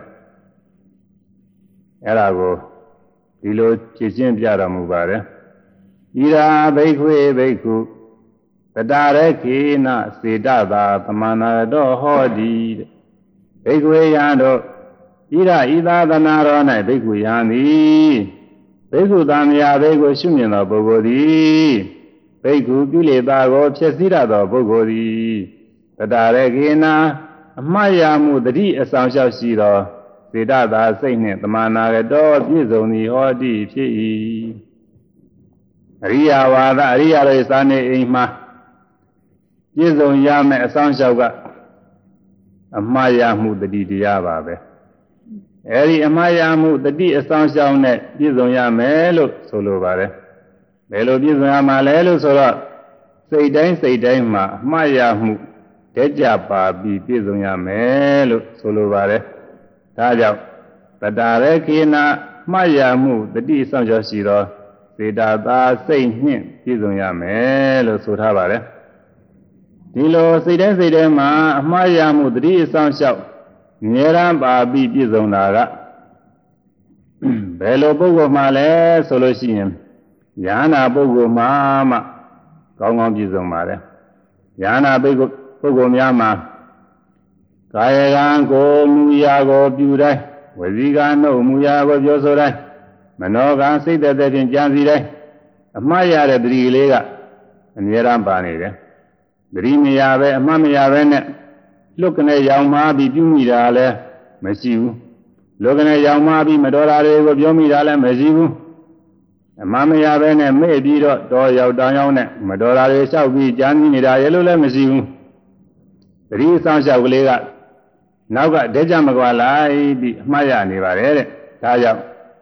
အဲ့ဒါကိုဒီလိုဖြည့်ရှင်းပြတော်မူပါတယ်ဣရာဘိက္ခွေဘိက္ခုတတရခေနစေတသာသမန္နာတောဟောတိဘိက္ခွေယံတို့ဣရာဣသာသနာတော်၌ဘိက္ခုယံသည်ဘိက္ခုသံဃာဘိက္ခုရှုမြင်သောပုဂ္ဂိုလ်သည်ဘိက္ခုကိလေသာကိုဖျက်ဆီးရသောပုဂ္ဂိုလ်သည်တတရခေနအမှားရမှုတတိအဆောင်လျှောက်ရှိသောစေတသာစိတ်နှင့်တမနာကတော်ပြည့်စုံသည်ဟောတိဖြစ်၏အရိယဝါဒအရိယရဲ့စာနေအိမ်မှာပြည့်စုံရမယ့်အဆောင်လျှောက်ကအမှားရမှုတတိတရားပါပဲအဲဒီအမှားရမှုတတိအဆောင်လျှောက်နဲ့ပြည့်စုံရမယ်လို့ဆိုလိုပါတယ်ဘယ်လိုပြည့်စုံရမှာလဲလို့ဆိုတော့စိတ်တိုင်းစိတ်တိုင်းမှာအမှားရမှုတက်ကြပါပြီးပြည့်စုံရမယ်လို့ဆိုလိုပါတယ်ဒါကြောင့်တတရခေနမှားရမှုတတိအဆောင်လျှောက်ရှိသောစေတသာစိတ်နှင့်ပြည့်စုံရမယ်လို့ဆိုထားပါတယ်ဒီလိုစိတ်တိုင်းစိတ်တိုင်းမှာအမှားရမှုတတိအဆောင်လျှောက်ငြဲရန်ပါပြီးပြည့်စုံတာကဘယ်လိုပုဂ္ဂိုလ်မှလဲဆိုလို့ရှိရင်ဉာဏ်နာပုဂ္ဂိုလ်မှမှကောင်းကောင်းပြည့်စုံပါတယ်ဉာဏ်နာပုဂ္ဂိုလ်ပုဂ္ဂိုလ်များမှာကာယကံကိုမူရာကိုပြုတိုင်းဝစီကံတို့မူရာကိုပြောဆိုတိုင်းမနောကံစိတ်သက်သက်ဖြင့်ကြံစီတိုင်းအမှားရတဲ့တတိကလေးကအမြဲတမ်းပါနေတယ်တတိမရပဲအမှားမရပဲနဲ့လွတ်ကနေရောင်မှားပြီးပြုမိတာလည်းမရှိဘူးလွတ်ကနေရောင်မှားပြီးမတော်တာတွေကိုပြောမိတာလည်းမရှိဘူးအမှားမရပဲနဲ့မေ့ပြီးတော့တော်ရောက်တောင်ရောက်နဲ့မတော်တာတွေလျှောက်ပြီးကြံစီနေတာရဲ့လို့လည်းမရှိဘူးတတိအဆောင်လျှောက်ကလေးကနောက်ကဒဲကြမကွာလိုက်ပြီးအမှားရနေပါတယ်တဲ့ဒါကြောင့်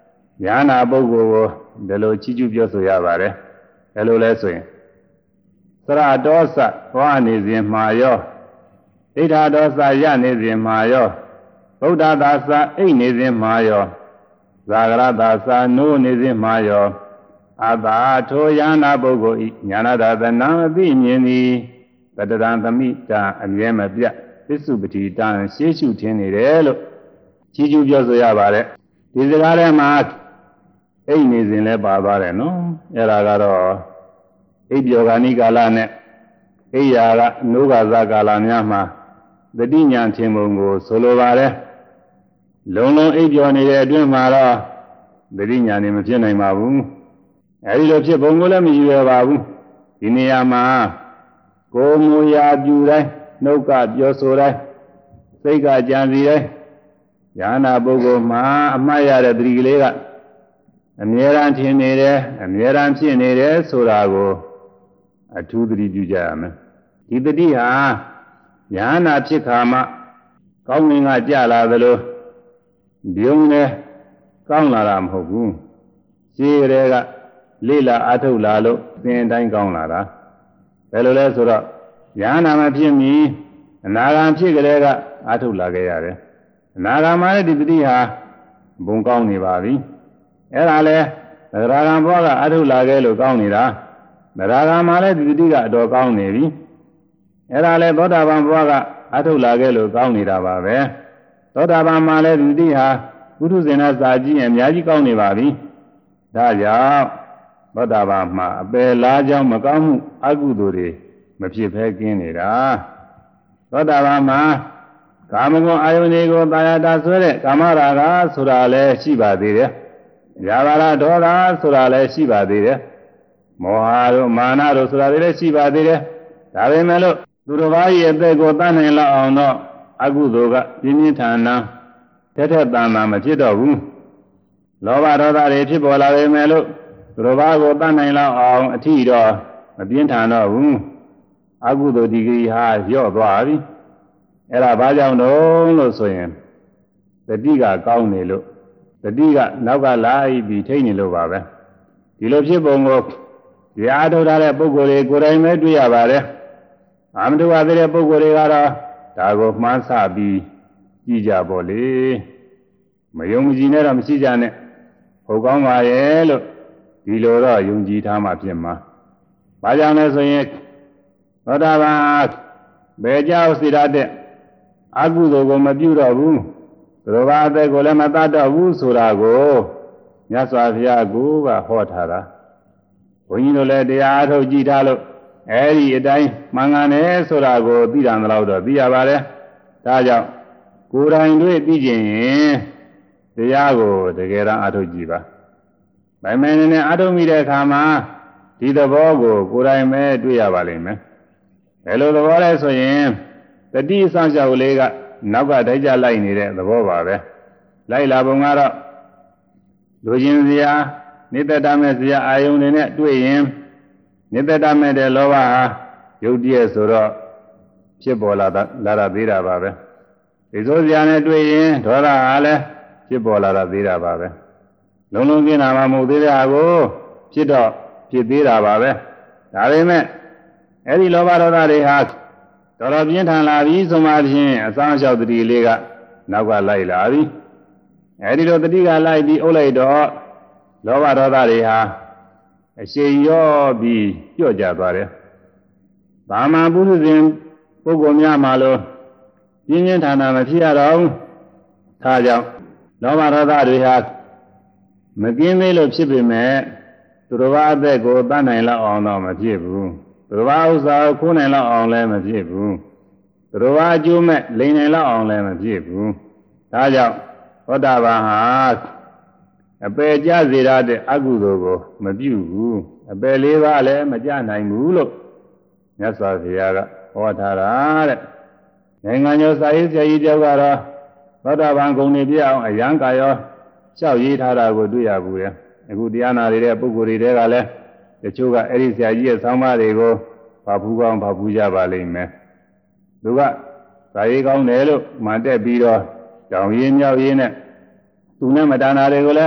ညာနာပုဂ္ဂိုလ်ကိုဒီလိုချီးကျူးပြောဆိုရပါတယ်ဘယ်လိုလဲဆိုရင်သရတောစသွားနေစဉ်မှာရောဒိဋ္ဌာတောစရနေစဉ်မှာရောဗုဒ္ဓသာစအိတ်နေစဉ်မှာရောဇာဂရသာစနိုးနေစဉ်မှာရောအတာထိုယန္နာပုဂ္ဂိုလ်ဤညာနာတသနံအသိမြင်သည်ပတ္တံသမိတံအမြဲမပြတ်သစ္စုပတိတံရှေးရှုထင်းနေတယ်လို့ချီးကျူးပြောဆိုရပါတယ်ဒီစကားထဲမှာအိတ်နေစဉ်လဲပါသွားတယ်နော်အဲ့ဒါကတော့အိပ်ပျော်ခါနိကာလနဲ့အိယာကနိုးကစားကာလများမှာသတိဉာဏ်ထင်ပုံကိုဆိုလိုပါတယ်လုံလုံအိပ်ပျော်နေတဲ့အတွင်းမှာတော့သတိဉာဏ်နေမဖြစ်နိုင်ပါဘူးအဲဒီလိုဖြစ်ပုံကိုလည်းမယူရပါဘူးဒီနေရာမှာကိုယ်မူရာပြူတိုင်းနှုတ်ကပြောဆိုတိုင်းစိတ်ကကြံစီတိုင်းဉာဏပုဂ္ဂိုလ်မှာအမှတ်ရတဲ့သတိကလေးကအမြဲတမ်းထင်နေတယ်အမြဲတမ်းဖြစ်နေတယ်ဆိုတာကိုအထူးသတိပြုကြရမယ်ဒီသတိဟာဉာဏဖြစ်ခါမှကောင်းငင်ကကြလာသလိုဘုံနဲ့ကောင်းလာတာမဟုတ်ဘူးရှင်းရဲကလိလာအထုတ်လာလို့သင်တိုင်းကောင်းလာတာဘယ်လိုလဲဆိုတော့ဉာဏမဖြစ်မီအနာဂံဖြစ်ကြတဲ့ကအထုတ်လာခဲ့ရတယ်အနာဂံမှာလည်းဒီသတိဟာဘုံကောင်းနေပါပြီအဲ့ဒါလဲသရဂံဘောကအထုတ်လာခဲ့လို့ကောင်းနေတာသရဂံမှာလည်းဒီသတိကအတော်ကောင်းနေပြီအဲ့ဒါလဲသောတာပန်ဘောကအထုတ်လာခဲ့လို့ကောင်းနေတာပါပဲသောတာပန်မှာလည်းဒီသတိဟာပုထုဇဉ်နဲ့စာကြည့်ရင်အများကြီးကောင်းနေပါပြီဒါကြောင့်သောတာပန်မှာအပယ်လားကြောင်းမကောင်းမှုအကုသိုလ်တွေမဖြစ်ဖဲကင်းနေတာသောတာပန်မှာကာမဂုဏ်အာယုန်တွေကိုတာယာတာဆွဲတဲ့ကာမရာဂဆိုတာလည်းရှိပါသေးတယ်။ယာဘာရဒေါသဆိုတာလည်းရှိပါသေးတယ်။မောဟတို့မာနတို့ဆိုတာလည်းရှိပါသေးတယ်။ဒါပေမဲ့လို့သူတစ်ပါးရဲ့အသက်ကိုတတ်နိုင်လောက်အောင်တော့အကုသိုလ်ကပြင်းပြင်းထန်ထန်ထက်ထက်တန်တန်မဖြစ်တော့ဘူး။လောဘဒေါသတွေဖြစ်ပေါ်လာပေမဲ့လို့သူတစ်ပါးကိုတတ်နိုင်လောက်အောင်အထီတော့မပြင်းထန်တော့ဘူး။အကုသိုလ်ဒီဂရီဟာလျော့သွားပြီ။အဲ့ဒါဘာကြောင့်တော့လို့ဆိုရင်တတိကကောင်းနေလို့တတိကနောက်ကလာပြီးထိနေလို့ပါပဲဒီလိုဖြစ်ပုံကိုတရားထုတ်ထားတဲ့ပုဂ္ဂိုလ်တွေကိုယ်တိုင်ပဲတွေ့ရပါတယ်အာမတုဝသေးတဲ့ပုဂ္ဂိုလ်တွေကတော့ဒါကိုမှန်းဆပြီးကြည့်ကြပါလေမယုံမကြည်နဲ့တော့မရှိကြနဲ့ဟုတ်ကောင်းပါရဲ့လို့ဒီလိုတော့ယုံကြည်ထားမှဖြစ်မှာဘာကြောင့်လဲဆိုရင်သောတာပန်ဘယ်ကြောက်စိရတဲ့အကုသိုလ်ကိုမပြုတော့ဘူးသရဘာအသက်ကိုလည်းမတတ်တော့ဘူးဆိုတာကိုမြတ်စွာဘုရားကဟောထားတာဘုန်းကြီးတို့လည်းတရားအထုတ်ကြည့်ထားလို့အဲဒီအတိုင်းမှန်ကန်တယ်ဆိုတာကိုသိတယ်လို့တော့သိရပါတယ်ဒါကြောင့်ကိုယ်တိုင်တွေ့သိခြင်းရင်တရားကိုတကယ်တမ်းအထုတ်ကြည့်ပါဗိုင်မယ်နဲ့အထုတ်မိတဲ့အခါမှာဒီသဘောကိုကိုယ်တိုင်ပဲတွေ့ရပါလိမ့်မယ်ဘယ်လိုသဘောလဲဆိုရင်တတိအဆောင်ကြောက်လေးကနောက်ကတိုက်ကြလိုက်နေတဲ့သဘောပါပဲလိုက်လာပုံကတော့လူချင်းစရာနိတ္တတမဲ့စရာအာယုန်တွေနဲ့တွေ့ရင်နိတ္တတမဲ့တဲ့လောဘဟာယုတ်တည်းဆိုတော့ဖြစ်ပေါ်လာတာလာတာသေးတာပါပဲဒီဆိုစရာနဲ့တွေ့ရင်ဒေါသဟာလည်းဖြစ်ပေါ်လာတာသေးတာပါပဲလုံးလုံးကျင်းတာမှမဟုတ်သေးတဲ့ဟာကိုဖြစ်တော့ဖြစ်သေးတာပါပဲဒါပေမဲ့အဲ့ဒီလောဘဒေါသတွေဟာတော်တော်ပြင်းထန်လာပြီဆိုမှဖြင့်အဆောင်လျှောက်တတိလေးကနောက်ကလိုက်လာပြီအဲဒီလိုတတိကလိုက်ပြီးအုပ်လိုက်တော့လောဘဒေါသတွေဟာအရှိန်ရောပြီးကြော့ကြသွားတယ်။ဘာမှပုထုဇဉ်ပုဂ္ဂိုလ်များမှလို့ပြင်းပြင်းထန်ထန်မဖြစ်ရတော့ဘူး။ဒါကြောင့်လောဘဒေါသတွေဟာမကင်းသေးလို့ဖြစ်ပေမဲ့သူတော်ဘာအသက်ကိုတတ်နိုင်လောက်အောင်တော့မဖြစ်ဘူး။သူတော်ဘာဥစ္စာကိုခိုးနိုင်လောက်အောင်လည်းမဖြစ်ဘူးသူတော်ဘာအကျိုးမဲ့လိမ်နိုင်လောက်အောင်လည်းမဖြစ်ဘူးဒါကြောင့်သောတာပန်ဟာအပယ်ကျစေရတဲ့အကုသိုလ်ကိုမပြုဘူးအပယ်လေးပါးလည်းမကျနိုင်ဘူးလို့မြတ်စွာဘုရားကဟောထားတာတဲ့နိုင်ငံကျော်စာရေးဆရာကြီးတယောက်ကတော့သောတာပန်ဂုဏ်တွေပြအောင်အယံကာရောလျှောက်ရေးထားတာကိုတွေ့ရဘူးလေအခုတရားနာနေတဲ့ပုဂ္ဂိုလ်တွေကလည်းတချို့ကအဲ့ဒီဆရာကြီးရဲ့ဆောင်းပါးတွေကိုဘာဖူးကောင်းဘာဖူးကြပါလိမ့်မယ်သူကစာရေးကောင်းတယ်လို့မှန်တက်ပြီးတော့ကြောင်ရင်းမြောက်ရင်းနဲ့သူနဲ့မတဏှာတွေကိုလည်း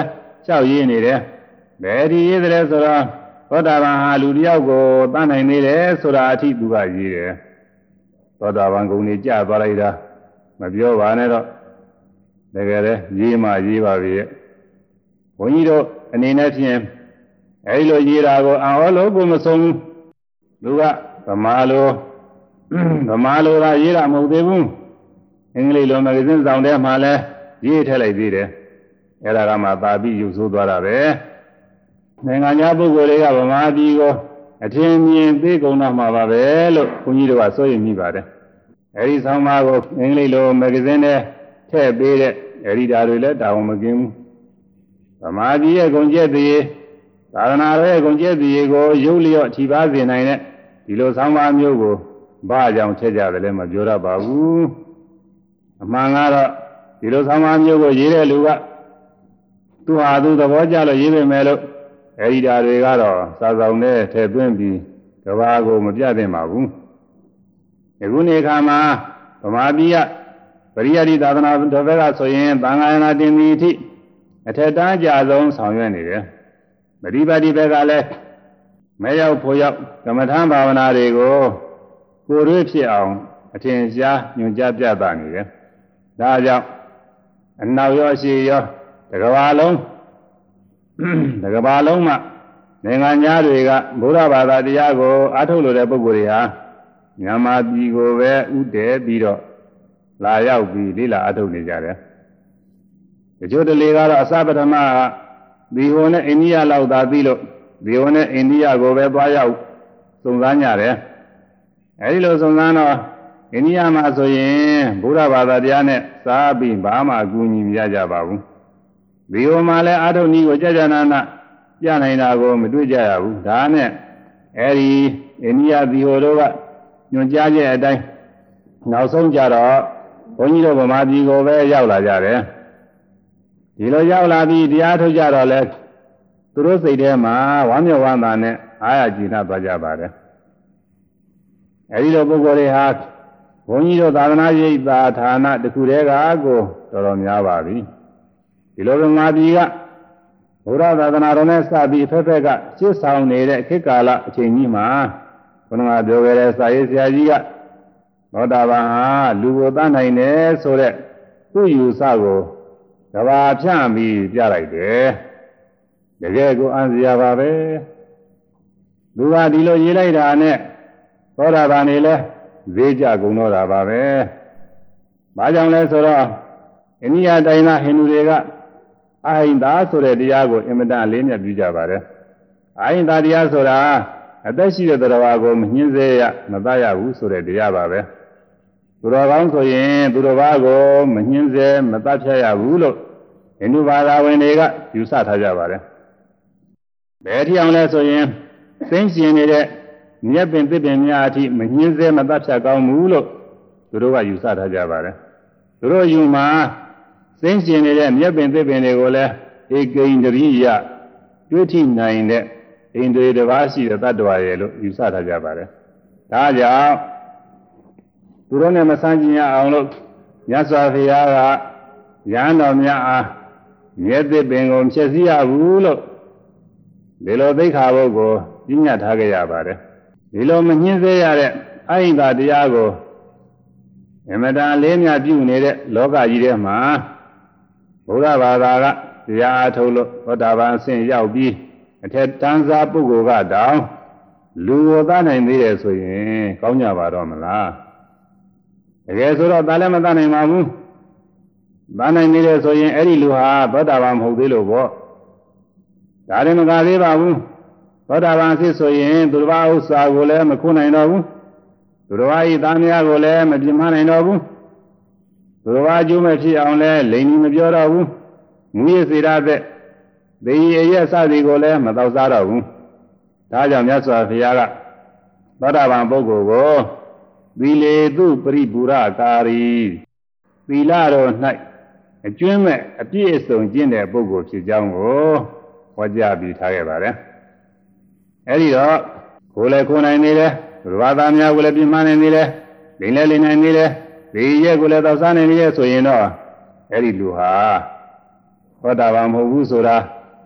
လျှောက်ရင်းနေတယ်ဘယ်ဒီရေးတယ်ဆိုတော့သောတာပန်ဟာလူတယောက်ကိုတတ်နိုင်နေတယ်ဆိုတာအထိသူကရေးတယ်သောတာပန်ဂုဏ်ကြီးကြသွားလိုက်တာမပြောပါနဲ့တော့တကယ်လေရေးမှရေးပါပြီဘုန်းကြီးတို့အနေနဲ့ဖြင့်အဲဒီလိုရေးတာကိုအဟောလို့ကိုမဆုံးဘူးသူကဗမာလိုဗမာလိုကရေးတာမဟုတ်သေးဘူးအင်္ဂလိပ်လိုမဂ္ဂဇင်းဆောင်ထဲမှာလဲရေးထည့်လိုက်သေးတယ်အဲ့ဒါကမှသာပြီးယူဆိုးသွားတာပဲနိုင်ငံခြားပုဂ္ဂိုလ်တွေကဗမာပြည်ကိုအထင်မြင်သိကုန်တော့မှာပါပဲလို့ခွန်ကြီးတို့ကစိုးရိမ်မိပါတယ်အဲဒီဆောင်မကိုအင်္ဂလိပ်လိုမဂ္ဂဇင်းထဲထည့်ပေးတဲ့အရိဒါတွေလည်းတာဝန်မကင်းဘူးဗမာပြည်ရဲ့ဂုဏ်ကျက်သေးသာသနာတော်ရဲ့ဂုဏ်ကျက်သေးကိုရုပ်လျော့ထိပါစေနိုင်တဲ့ဒီလိုဆောင်မမျိုးကိုဘာကြောင့်ထည့်ကြတယ်လဲမပြောရပါဘူးအမှန်ကတော့ဒီလိုဆောင်မမျိုးကိုရေးတဲ့လူကသူဟာသူသဘောကျလို့ရေးပေမဲ့လို့အဲဒီဓာတွေကတော့စာဆောင်နဲ့ထည့်သွင်းပြီးကဘာကိုမပြသင့်ပါဘူးအခုနေခါမှာဗမာပြည်ကပရိယတိသာသနာတော်ဘက်ကဆိုရင်သံဃာယနာတင်သည်အထိအထက်တန်းကြဆုံးဆောင်ရွက်နေတယ်ပရိပတ်တိဘက်ကလည်းမဲရောက်ဖို့ရောက်ကမ္မထာဘာဝနာတွေကိုကိုယ်ရွေးဖြစ်အောင်အထင်ရှားညွှန်ကြားပြသနေတယ်ဒါကြောင့်အနောက်ရောအရှေ့ရောတကဘာလုံးတကဘာလုံးမှာနိုင်ငံသားတွေကဘုရားဘာသာတရားကိုအားထုတ်လို့တဲ့ပုဂ္ဂိုလ်တွေဟာမြန်မာပြည်ကိုပဲဥတည်ပြီးတော့လာရောက်ပြီးလိလာအားထုတ်နေကြတယ်တချို့တလေကတော့အစပထမကဒီဟိုနဲ့အိန္ဒိယလောက်သာပြီးလို့ဒီဟိုနဲ့အိန္ဒိယကိုပဲသွားရောက်စုံစမ်းကြတယ်အဲဒီလိုစုံစမ်းတော့အိန္ဒိယမှာဆိုရင်ဘုရားဘာသာတရားနဲ့စားပြီးဘာမှအကူအညီမရကြပါဘူးဒီဟိုမှာလည်းအာထုံနည်းကိုကြာကြာနာနာပြနိုင်တာကိုမတွေ့ကြရဘူးဒါနဲ့အဲဒီအိန္ဒိယဒီဟိုတို့ကညွှန်ကြားချက်အတိုင်းနောက်ဆုံးကြတော့ဘုန်းကြီးတို့ဗမာပြည်ကိုပဲရောက်လာကြတယ်ဒီလိုရောက်လာပြီးတရားထုတ်ကြတော့လဲသူတို့စိတ်ထဲမှာဝမ်းမြောက်ဝမ်းသာနဲ့အားရကြည်နပ်သွားကြပါတယ်အဲဒီလိုပုဂ္ဂိုလ်တွေဟာဘုန်းကြီးတို့သာသနာ့ရိပ်သာဌာနတစ်ခုတည်းကကိုတော်တော်များပါပြီဒီလိုဗမာပြည်ကဘုရားသာသနာတော်နဲ့စပြီးဖက်ဖက်ကရှင်းဆောင်နေတဲ့ခေတ်ကာလအချိန်ကြီးမှာဘုရားပြောခဲ့တဲ့စာရေးဆရာကြီးကသောတာပန်ဟာလူကိုတတ်နိုင်တယ်ဆိုတဲ့သူ့ယူဆကိုကဘာဖြန့်ပြီးပြလိုက်တယ်တကယ်ကိုအံ့စရာပါပဲလူကဒီလိုရေးလိုက်တာနဲ့သောတာပန်နေလဲဈေးကြကုန်တော့တာပါပဲဘာကြောင့်လဲဆိုတော့အိန္ဒိယတိုင်းသားဟိန္ဒူတွေကအဟိန္ဒာဆိုတဲ့တရားကိုအင်မတန်လေးမြတ်ပြုကြပါတယ်အဟိန္ဒာတရားဆိုတာအသက်ရှိတဲ့တရားကိုမညှင်းစေရမသားရဘူးဆိုတဲ့တရားပါပဲသူတော်ကောင်းဆိုရင်သူတော်ဘာကိုမညှင်းစေမသားဖြတ်ရဘူးလို့ဟိန္ဒူဘာသာဝင်တွေကယူဆထားကြပါတယ်ဘယ်ထီအောင်လဲဆိုရင်သိရှင်နေတဲ့မြက်ပင်သစ်ပင်များအထိမညှင်းစေမသားဖြတ်ကောင်းဘူးလို့သူတို့ကယူဆထားကြပါတယ်သူတို့ယူမှာသိရှင်နေတဲ့မြက်ပင်သစ်ပင်တွေကိုလည်းဧကိန္ဒရိယတွေ့ထိနိုင်တဲ့ဣန္ဒြေတစ်ပါးရှိတဲ့တ attva ရဲ့လို့ယူဆထားကြပါတယ်ဒါကြောင့်သူတို့နဲ့မဆန်းကျင်ရအောင်လို့မြတ်စွာဘုရားကရဟန်းတော်များအားမြက်သစ်ပင်ကိုဖြည့်ဆည်းရဘူးလို့ဒီလိုသိက္ခာပုဒ်ကိုပြညတ်ထားကြရပါတယ်ဒီလိုမညှင်းစေရတဲ့အဟိန္ဒတရားကိုအမတန်လေးမြတ်ပြုနေတဲ့လောကကြီးထဲမှာဘုရားဘာသာကတရားအထုတ်လို့သောတာပန်အဆင့်ရောက်ပြီးအထက်တန်းစားပုဂ္ဂိုလ်ကတောင်လူကိုသတ်နိုင်သေးတယ်ဆိုရင်ကောင်းကြပါတော့မလားတကယ်ဆိုတော့ဒါလည်းမသတ်နိုင်ပါဘူးသတ်နိုင်သေးတယ်ဆိုရင်အဲ့ဒီလူဟာသောတာပန်မဟုတ်သေးလို့ပေါ့ဒါလည်းမကသေးပါဘူးသောတာပန်ဖြစ်ဆိုရင်သူတစ်ပါးဥစ္စာကိုလည်းမခွနိုင်တော့ဘူးသူတစ်ပါးဤသားများကိုလည်းမပြင်းမနိုင်တော့ဘူးသူတစ်ပါးအကျိုးမဲ့ဖြစ်အောင်လည်းလိန်ကြီးမပြောတော့ဘူးငွေစေရတဲ့သေရရဲ့စသည်ကိုလည်းမတော့စားတော့ဘူးဒါကြောင့်မြတ်စွာဘုရားကသောတာပန်ပုဂ္ဂိုလ်ကိုသီလေတုပရိပူရကာရီသီလတော်၌အကျွမ်းမဲ့အပြည့်အစုံကျင့်တဲ့ပုဂ္ဂိုလ်ဖြစ်ကြောင်းကိုဟောကြားပြီးထားခဲ့ပါတယ်အဲဒီတော့ကိုယ်လည်းကိုယ်နိုင်နေတယ်ဘုရားသားများကိုလည်းပြင်းမနိုင်နေတယ်လိမ့်လည်းလိမ့်နိုင်နေတယ်ဒီရဲ့ကိုလည်းတော့စားနိုင်နေရဆိုရင်တော့အဲဒီလူဟာသောတာပန်မဟုတ်ဘူးဆိုတာ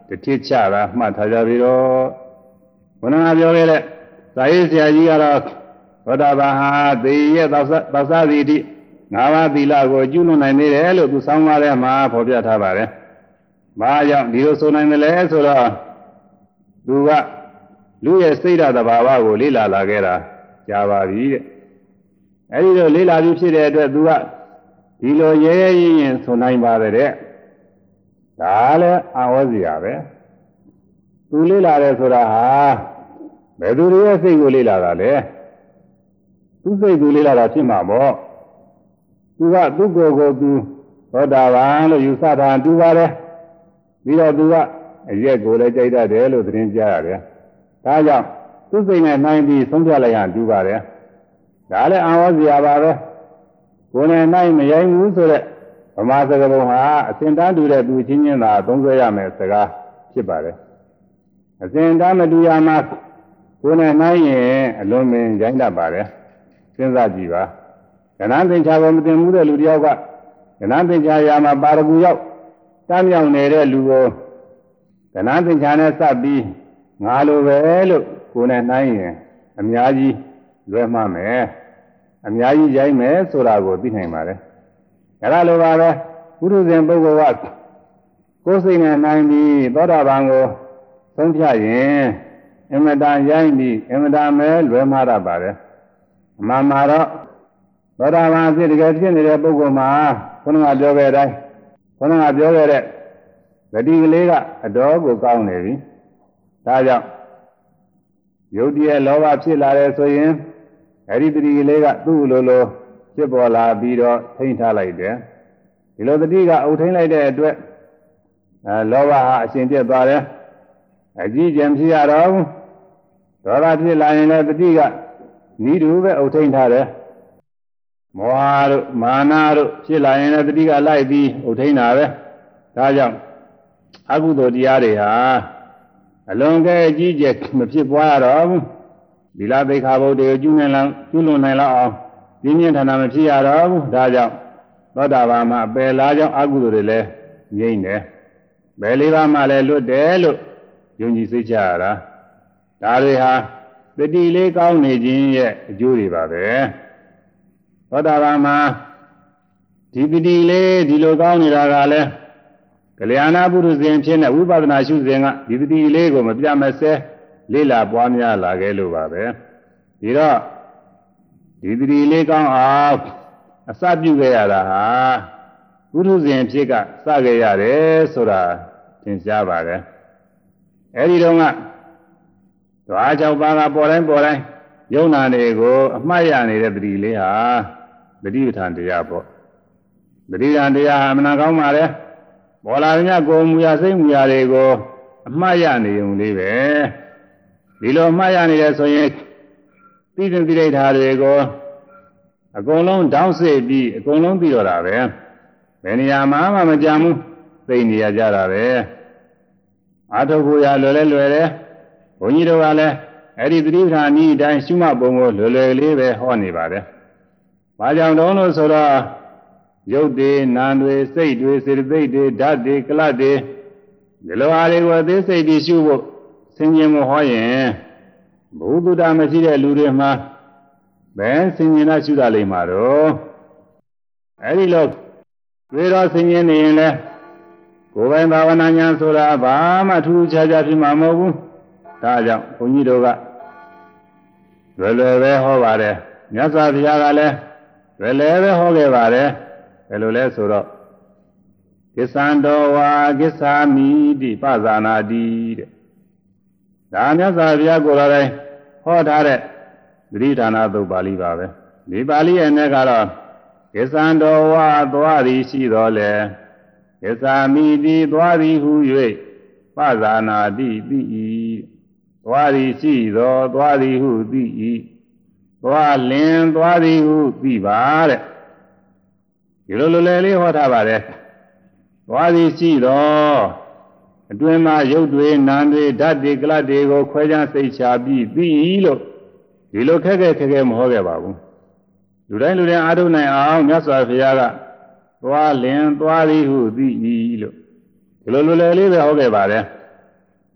တတိချတာမှတ်ထားကြပြီးတော့ဘုရားပြောခဲ့တဲ့သာရေးဆရာကြီးကတော့သောတာပန်ဟာသေရဲ့သောသောသတိတိငါးပါးသီလကိုကျူးလွန်နိုင်သေးတယ်လို့သူဆောင်းပါးထဲမှာဖော်ပြထားပါတယ်။ဘာကြောင့်ဒီလိုဆိုနိုင်တယ်လဲဆိုတော့သူကလူရဲ့စိတ်ဓာတ်သဘာဝကိုလေ့လာလာခဲ့တာကြာပါပြီတဲ့။အဲဒီလိုလေ့လာပြီးဖြစ်တဲ့အတွက်သူကဒီလိုရဲရဲရင်ရင်ဆိုနိုင်ပါတယ်တဲ့။ဒါလည်းအာဝဇ္ဇရာပဲ။သူလေ့လာတယ်ဆိုတာဟာဘယ်သူရဲ့စိတ်ကိုလေ့လာတာလဲ။သူစိတ်ကိုလေ့လာတာဖြစ်မှာပေါ့။သူကသူ့ကိုယ်ကိုသူသောတာပန်လို့ယူဆတာတူပါတယ်။ပြီးတော့သူကအရက်ကိုလည်းကြိုက်တတ်တယ်လို့သတင်းကြားရတယ်။ဒါကြောင့်သူစိတ်နဲ့နိုင်ပြီးဆုံးဖြတ်လိုက်ရတူပါတယ်။ဒါလည်းအာဝဇ္ဇရာပါပဲ။ကိုယ်နဲ့နိုင်မရိုင်းဘူးဆိုတဲ့ဗမာစကားပုံဟာအစဉ်တန်းတူတဲ့သူချင်းချင်းသာသုံးဆွဲရမယ်စကားဖြစ်ပါတယ်။အစဉ်တန်းမတူရမှာကိုယ်နဲ့နိုင်ရင်အလွန်ပင်ရိုင်းတတ်ပါတယ်။စဉ်းစားကြည့်ပါ။ကဏ္ဍသင်္ချာကိုမတင်မှုတဲ့လူတယောက်ကကဏ္ဍသင်္ချာရာမှာပါရဂူရောက်တမ်းမြောက်နေတဲ့လူကိုကဏ္ဍသင်္ချာနဲ့စပ်ပြီးငါလိုပဲလို့ကိုယ်နဲ့နိုင်ရင်အများကြီးလွဲမှားမယ်အများကြီးရိုင်းမယ်ဆိုတာကိုသိနိုင်ပါတယ်အဲဒါလိုပါပဲပုရုဇဉ်ပုဂ္ဂိုလ်ကကိုယ်စိတ်နဲ့နိုင်ပြီးသောတာပန်ကိုသုံးဖြတ်ရင်အမတန်ရိုင်းပြီးအမတန်မဲလွဲမှားတတ်ပါတယ်အမှန်မှာတော့သောတာပန်အဖြစ်တကယ်ဖြစ်နေတဲ့ပုဂ္ဂိုလ်မှာခုနကပြောခဲ့တဲ့အတိုင်းခုနကပြောခဲ့တဲ့ဂတိကလေးကအတော်ကိုကောင်းနေပြီဒါကြောင့်ယုတ်တည်းလောဘဖြစ်လာတယ်ဆိုရင်အဲဒီတတိကလေးကသူ့လိုလိုဖြစ်ပေါ်လာပြီးတော့ထိန်းထားလိုက်တယ်ဒီလိုတတိကအုပ်ထိန်းလိုက်တဲ့အတွက်အဲလောဘဟာအရှင်ပြတ်သွားတယ်အကြီးကျယ်ဖြစ်ရတော့ဒေါသဖြစ်လာရင်လည်းတတိကဤတူပဲအုပ်ထိန်းထားတယ်မောဟတို့မာနတို့ဖြစ်လာရင်လည်းတတိကလိုက်ပြီးအုပ်ထိန်းတာပဲဒါကြောင့်အကုသိုလ်တရားတွေဟာအလွန်ကဲအကြီးကျယ်မဖြစ်ပွားရတော့ဘူးသီလသိက္ခာပုဒ်တွေကိုကျွနိုင်လောက်ကျွလွန်နိုင်လောက်အောင်ပြင်းပြင်းထန်ထန်မဖြစ်ရတော့ဘူးဒါကြောင့်သောတာပန်မှာပယ်လားကြောင့်အကုသိုလ်တွေလည်းငြိမ့်တယ်ပယ်လေးပါးမှလည်းလွတ်တယ်လို့ယုံကြည်စိတ်ချရတာဒါတွေဟာတတိလေးကောင်းနေခြင်းရဲ့အကျိုးတွေပါပဲသောတာပန်မှာဒီတတိလေးဒီလိုကောင်းနေတာကလည်းကလျာဏပုရုဇဉ်ဖြစ်တဲ့ဝိပဿနာရှုစဉ်ကဒီတတိလေးကိုမပြမစဲလေးလာပွားများလာခဲ့လို့ပါပဲဒီတော့ဒီတတိလေးကောင်းအောင်အစပြုခဲ့ရတာဟာပုရုဇဉ်ဖြစ်ကစခဲ့ရတယ်ဆိုတာသင်ကြားပါတယ်အဲဒီတော့ကဓဝါ၆ပါးကပေါ်တိုင်းပေါ်တိုင်းယုံနာတွေကိုအမှတ်ရနေတဲ့တတိလေးဟာတတိပဋ္ဌာန်တရားပေါ့တတိပဋ္ဌာန်တရားအမှန်ကောင်းပါလေပေါ်လာတဲ့ကိုယ်မူရစိတ်မူရတွေကိုအမှားရနေုံလေးပဲဒီလိုအမှားရနေတယ်ဆိုရင်သိတဲ့သိတဲ့ဓာတ်တွေကိုအကုန်လုံးတောင်းစိတ်ပြီးအကုန်လုံးပြီးတော့တာပဲဘယ်နေရာမှာမှမကြမ်းဘူးသိနေရကြတာပဲအာထုပ်ကိုရလွယ်လဲလွယ်တယ်ဘုန်းကြီးတို့ကလည်းအဲ့ဒီသတိပဋ္ဌာန်ဤအတိုင်းရှုမှတ်ပုံကိုလွယ်လွယ်လေးပဲဟောနေပါတယ်ဘာကြောင့်တုံးလို့ဆိုတော့ရုပ်တွေနာမ်တွေစိတ်တွေစေတသိက်တွေဓာတ်တွေကလတ်တွေဒီလိုအားတွေကိုအသေးစိတ်ပြီးရှုဖို့ဆင်ခြင်မဟောရင်ဘုဒ္ဓတာမရှိတဲ့လူတွေမှာဘယ်ဆင်ခြင်တာရှုတာလိမ့်မှာတော့အဲဒီလိုတွေတော့ဆင်ခြင်နေရင်လည်းကိုယ်ပိုင်ဘာဝနာဉာဏ်ဆိုတာဘာမှထူးထူးခြားခြားဖြစ်မှာမဟုတ်ဘူးဒါကြောင့်ဘုန်းကြီးတို့ကလွယ်လွယ်ပဲဟောပါတယ်မြတ်စွာဘုရားကလည်းလွယ်လွယ်ပဲဟောခဲ့ပါတယ်ဘယ်လိုလဲဆိုတော့ကိစ္ဆန္တောဝါကိစ္ဆာမိတိပဇာနာတိတဲ့ဒါမြတ်စွာဘုရားကိုယ်တော်တိုင်ဟောထားတဲ့သတိဌာနသုတ်ပါဠိပါပဲဒီပါဠိရဲ့နဲ့ကတော့ကိစ္ဆန္တောဝါသွားသည်ရှိတော်လေကိစ္ဆာမိတိသွားသည်ဟု၍ပဇာနာတိသိ၏သွားသည်ရှိတော်သွားသည်ဟုသိ၏သွားလင်သွားသည်ဟုသိပါတဲ့ဒီလိုလိုလေးလေးဟောထားပါတယ်သွားသည်ရှိတော်အတွင်းမှာရုပ်တွေနာမ်တွေဓာတ်တွေကလတ်တွေကိုခွဲခြားစိတ်ချပြီးပြီးလို့ဒီလိုခက်ခဲခက်ခဲမဟောခဲ့ပါဘူးလူတိုင်းလူတိုင်းအားထုတ်နိုင်အောင်မြတ်စွာဘုရားကသွားလင်သွားသည်ဟုသိ၏လို့ဒီလိုလိုလေးလေးပဲဟောခဲ့ပါတယ်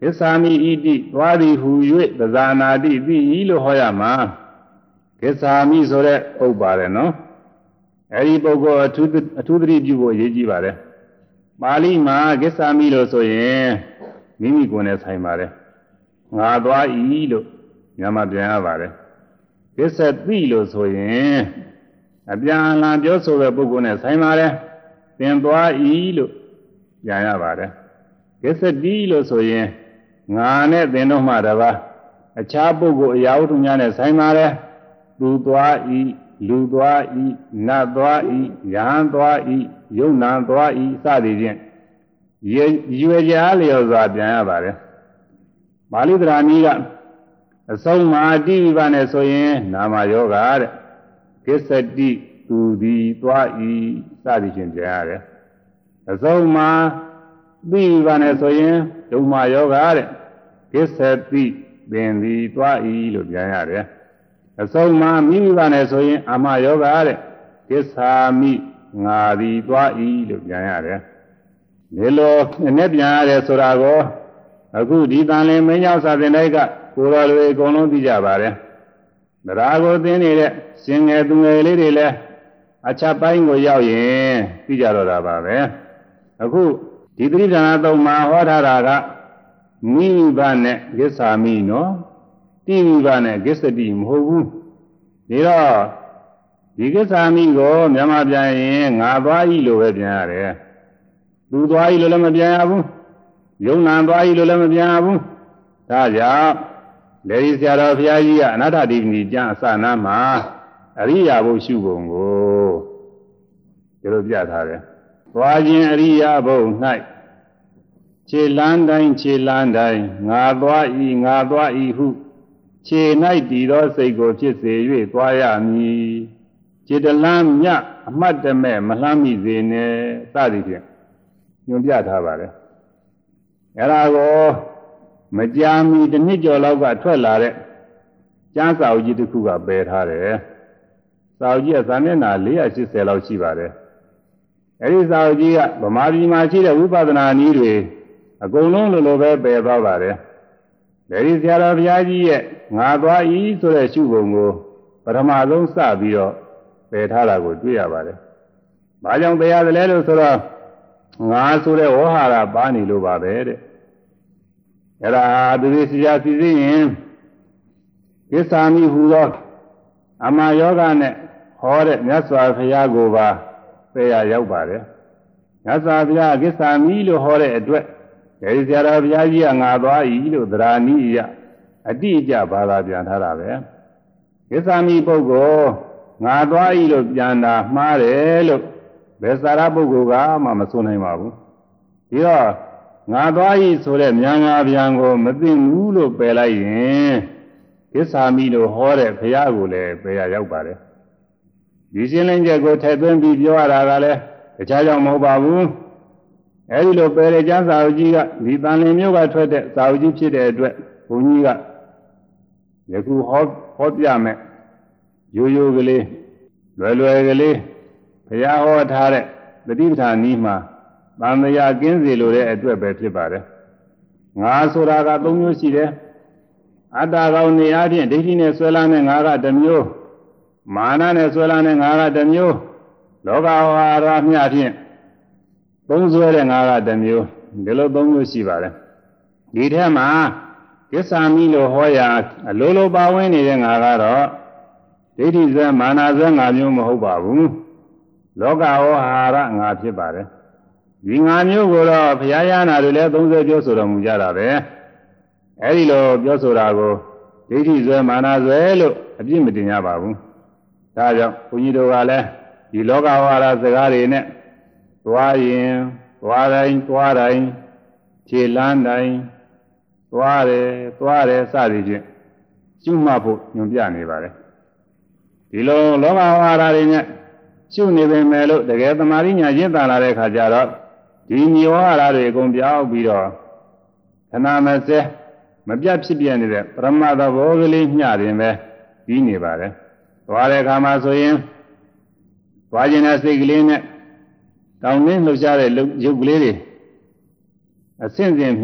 Kisami iti wadi huye the zanadi di ilo hoyama. Kisami sore obare no. Eri bogo a tudri jubo yejibare. Mali ma kisami lo soye. Mimi gone saimare. Ngadwa ilo. Yama bianavare. Kisati lo soye. Abiana bioso the bogone saimare. Tendwa ilo. Yanavare. Kisati lo soye. Ngane deno madava. A chapo yautunyane saimare. Ludwa i, Ludwa i, Nadwa i, Yandwa i, Yunandwa i, Sadijan. Yuejali Zabianavare. Malidraniga. So ma divane soyen, Nama yoga. Kisati to the Twa i, Sadijan jare. So ma divane soyen, Duma yoga. Kisati ben the Twa i, Lubianare. So ma minivane soyen ama yoga kisami ngadi twa i loပြန်ရတယ်ဒီလိုနဲ့ပြန်ရတဲ့ဆိုတာကိုအခုဒီတန်လင်းမင်းရောက်စာတင်တိုက်ကကိုတော်တွေအကုန်လုံးသိကြပါတယ်တရားကိုသိနေတဲ့ရှင်ငယ်သူငယ်လေးတွေလည်းအချက်ပိုင်းကိုရောက်ရင်သိကြတော့တာပါပဲအခုဒီတိဋ္ဌာန်သုံးမှာဟောထားတာကမိဘနဲ့ကိစ္ဆာမိနော်တိမိဘနဲ့ကိစ္စတိမဟုတ်ဘူးဒီတော့ဒီကိစ္စမိကိုမြန်မာပြန်ရင်ငါသွားဤလိုပဲပြန်ရတယ်သူသွားဤလိုလည်းမပြန်ရဘူးယုံနာသွားဤလိုလည်းမပြန်ရဘူးဒါကြောင့်လေဒီဆရာတော်ဘုရားကြီးကအနာတ္တဒိဋ္ဌိကျမ်းအစနာမှာအရိယာဘုရှုပုံကိုဒီလိုပြထားတယ်သွားခြင်းအရိယာဘု၌ခြေလန်းတိုင်းခြေလန်းတိုင်းငါသွားဤငါသွားဤဟုခြေ၌တည်သောစိတ်ကိုဖြစ်စေ၍သွားရမည်ခြေတလန်းမြအမှတ်တမဲ့မလှမ်းမိစေနဲ့စသည်ဖြင့်ညွှန်ပြထားပါတယ်အဲ့ဒါကိုမကြာမီတစ်နှစ်ကျော်လောက်ကထွက်လာတဲ့ကျမ်းစာအုပ်ကြီးတစ်ခုကပယ်ထားတယ်စာအုပ်ကြီးကစာမျက်နှာ၄၈၀လောက်ရှိပါတယ်အဲ့ဒီစာအုပ်ကြီးကဗမာပြည်မှာရှိတဲ့ဝိပဿနာနည်းတွေအကုန်လုံးလိုလိုပဲပယ်သွားပါတယ်လေဒီဆရာတော်ဘုရားကြီးရဲ့ငါသွားဤဆိုတဲ့ရှုပုံကိုပထမဆုံးစပြီးတော့ပယ်ထားတာကိုတွေ့ရပါတယ်။ဘာကြောင့်ပယ်ရတယ်လဲလို့ဆိုတော့ငါဆိုတဲ့ဝဟဟာရပါနေလို့ပါပဲတဲ့။အဲ့ဒါသူဒီဆရာစီစဉ်ရင်ကိစ္ဆာမိဟူသောအမယောဂနဲ့ဟောတဲ့မြတ်စွာဘုရားကိုပါပယ်ရရောက်ပါတယ်။မြတ်စွာဘုရားကိစ္ဆာမိလို့ဟောတဲ့အတွက်ဒီဆရာတော်ဘုရားကြီးကငါသွားဤလို့သရာနိယအတိအကျဘာသာပြန်ထားတာပဲကိစ္ဆာမိပုဂ္ဂိုလ်ငါသွားဤလို့ပြန်တာမှားတယ်လို့ဘယ်စာရပုဂ္ဂိုလ်ကမှမဆိုနိုင်ပါဘူးဒီတော့ငါသွားဤဆိုတဲ့မြန်ငါပြန်ကိုမသိဘူးလို့ပယ်လိုက်ရင်ကိစ္ဆာမိလို့ဟောတဲ့ဘုရားကိုလည်းပယ်ရရောက်ပါတယ်ဒီရှင်းလင်းချက်ကိုထည့်သွင်းပြီးပြောရတာကလည်းတခြားကြောင့်မဟုတ်ပါဘူးအဲဒီလိုပယ်တဲ့ကျမ်းစာအုပ်ကြီးကဒီတန်လင်းမျိုးကထွက်တဲ့စာအုပ်ကြီးဖြစ်တဲ့အတွက်ဘုန်းကြီးကယခုဟောဟောပြမယ်ရိုးရိုးကလေးလွယ်လွယ်ကလေးဘုရားဟောထားတဲ့တတိပဌာန်ဤမှာတန်မြာကင်းစေလိုတဲ့အတွက်ပဲဖြစ်ပါတယ်ငါဆိုတာကသုံးမျိုးရှိတယ်အတ္တကောင်နေအားဖြင့်ဒိဋ္ဌိနဲ့ဆွဲလန်းတဲ့ငါကတစ်မျိုးမာနနဲ့ဆွဲလန်းတဲ့ငါကတစ်မျိုးလောကဝါဒမျှဖြင့်သုံးဆွဲတဲ့ငါကတစ်မျိုးဒီလိုသုံးမျိုးရှိပါတယ်ဒီထဲမှာကိစ္ဆာမိလို့ဟောရအလိုလိုပါဝင်နေတဲ့ငါကတော့ဒိဋ္ဌိဇေမာနဇေငါမျိုးမဟုတ်ပါဘူးလောကဝါဟာရငါဖြစ်ပါတယ်ဒီငါမျိုးကိုတော့ဘုရားရဟနာတွေလည်းသုံးဆွဲပြောဆိုတော်မူကြတာပဲအဲဒီလိုပြောဆိုတာကိုဒိဋ္ဌိဇေမာနဇေလို့အပြစ်မတင်ကြပါဘူးဒါကြောင့်ဘုန်းကြီးတို့ကလည်းဒီလောကဝါဒစကားတွေနဲ့သွားရင်သွားတိုင်းသွားတိုင်းခြေလန်းတိုင်းသွားတယ်သွားတယ်စသည်ဖြင့်ရှုမှတ်ဖို့ညွှန်ပြနေပါတယ်ဒီလိုလောကဝါဒတွေနဲ့ရှုနေပေမဲ့လို့တကယ်သမာဓိညာရင့်တာလာတဲ့ခါကျတော့ဒီမြေဝါဒတွေအကုန်ပြောင်းပြီးတော့ခဏမစဲမပြတ်ဖြစ်ပြနေတဲ့ပရမသဘောကလေးမျှတင်ပဲပြီးနေပါတယ်သွားတဲ့အခါမှာဆိုရင်သွားခြင်းတဲ့စိတ်ကလေးနဲ့တောင်းနှင်းလှုပ်ရှားတဲ့ရုပ်ကလေးတွေအဆင့်ဆင့်မျှတ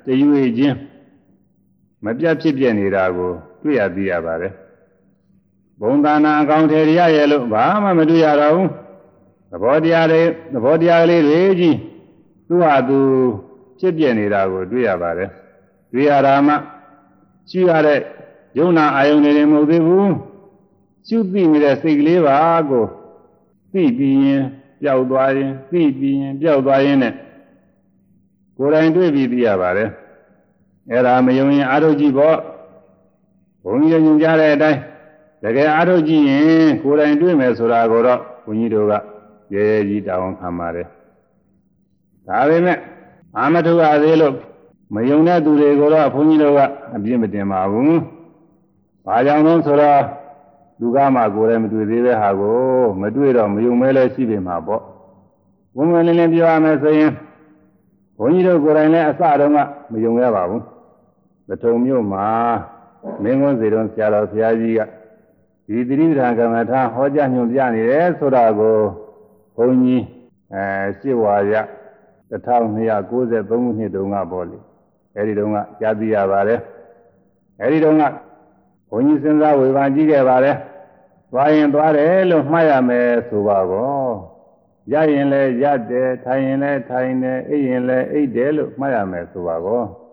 တရွေချင်းမပြတ်ဖြစ်ပြနေတာကိုတွေ့ရသိရပါတယ်ဘုံသာနာအကောင်ထေရရဲ့လို့ဘာမှမတွေ့ရတော့ဘူးသဘောတရားတွေသဘောတရားလေးတွေကြီးသူ့ဟာသူဖြစ်ပြနေတာကိုတွေ့ရပါတယ်တွေ့ရတာမှရှိရတဲ့ယုံနာအာယုန်တွေမဟုတ်သေးဘူးရှုသိနေတဲ့စိတ်ကလေးပါကိုသိပြီးရင်ပျောက်သွားရင်သိပြီးရင်ပျောက်သွားရင်နဲ့ကိုယ်တိုင်တွေ့ပြီးသိရပါတယ်အဲ့ဒါမယုံရင်အာထုကြည့်ပေါ့ဘုန်းကြီးညွှန်ကြားတဲ့အတိုင်းတကယ်အာထုကြည့်ရင်ကိုယ်တိုင်တွေ့မယ်ဆိုတာကိုတော့ဘုန်းကြီးတို့ကရဲရဲကြီးတောင်းခံပါတယ်ဒါပေမဲ့အာမထုရသေးလို့မယုံတဲ့သူတွေကိုတော့ဘုန်းကြီးတို့ကအပြစ်မတင်ပါဘူးဘာကြောင့်လဲဆိုတော့လူကမှကိုယ်တိုင်မတွေ့သေးတဲ့ဟာကိုမတွေ့တော့မယုံမဲလဲရှိပြီမှာပေါ့ဘုံဝင်လင်းလင်းပြောရမယ်ဆိုရင်ဘုန်းကြီးတို့ကိုယ်တိုင်လည်းအစတုန်းကမယုံရပါဘူးပထုံမြို့မှာမင်းကုန်းစေတုံးဆရာတော်ဘုရားကြီးကဒီသတိပဋ္ဌာန်ကမ္မထာဟောကြားညွှန်ပြနေတယ်ဆိုတာကိုဘုန်းကြီးအဲရှစ်ဝါရတစ်ထောင်နှစ်ရာကိုးဆယ်သုံးခုနှစ်တုန်းကပေါ့လေအဲဒီတုန်းကကြားသိရပါတယ်အဲဒီတုန်းကဘုန်းကြီးစဉ်းစားဝေဖန်ကြည့်ခဲ့ပါတယ်သွားရင်သွားတယ်လို့မှတ်ရမယ်ဆိုပါကောရရင်လည်းရတယ်ထိုင်ရင်လည်းထိုင်တယ်အိပ်ရင်လည်းအိပ်တယ်လို့မှတ်ရမယ်ဆိုပါကော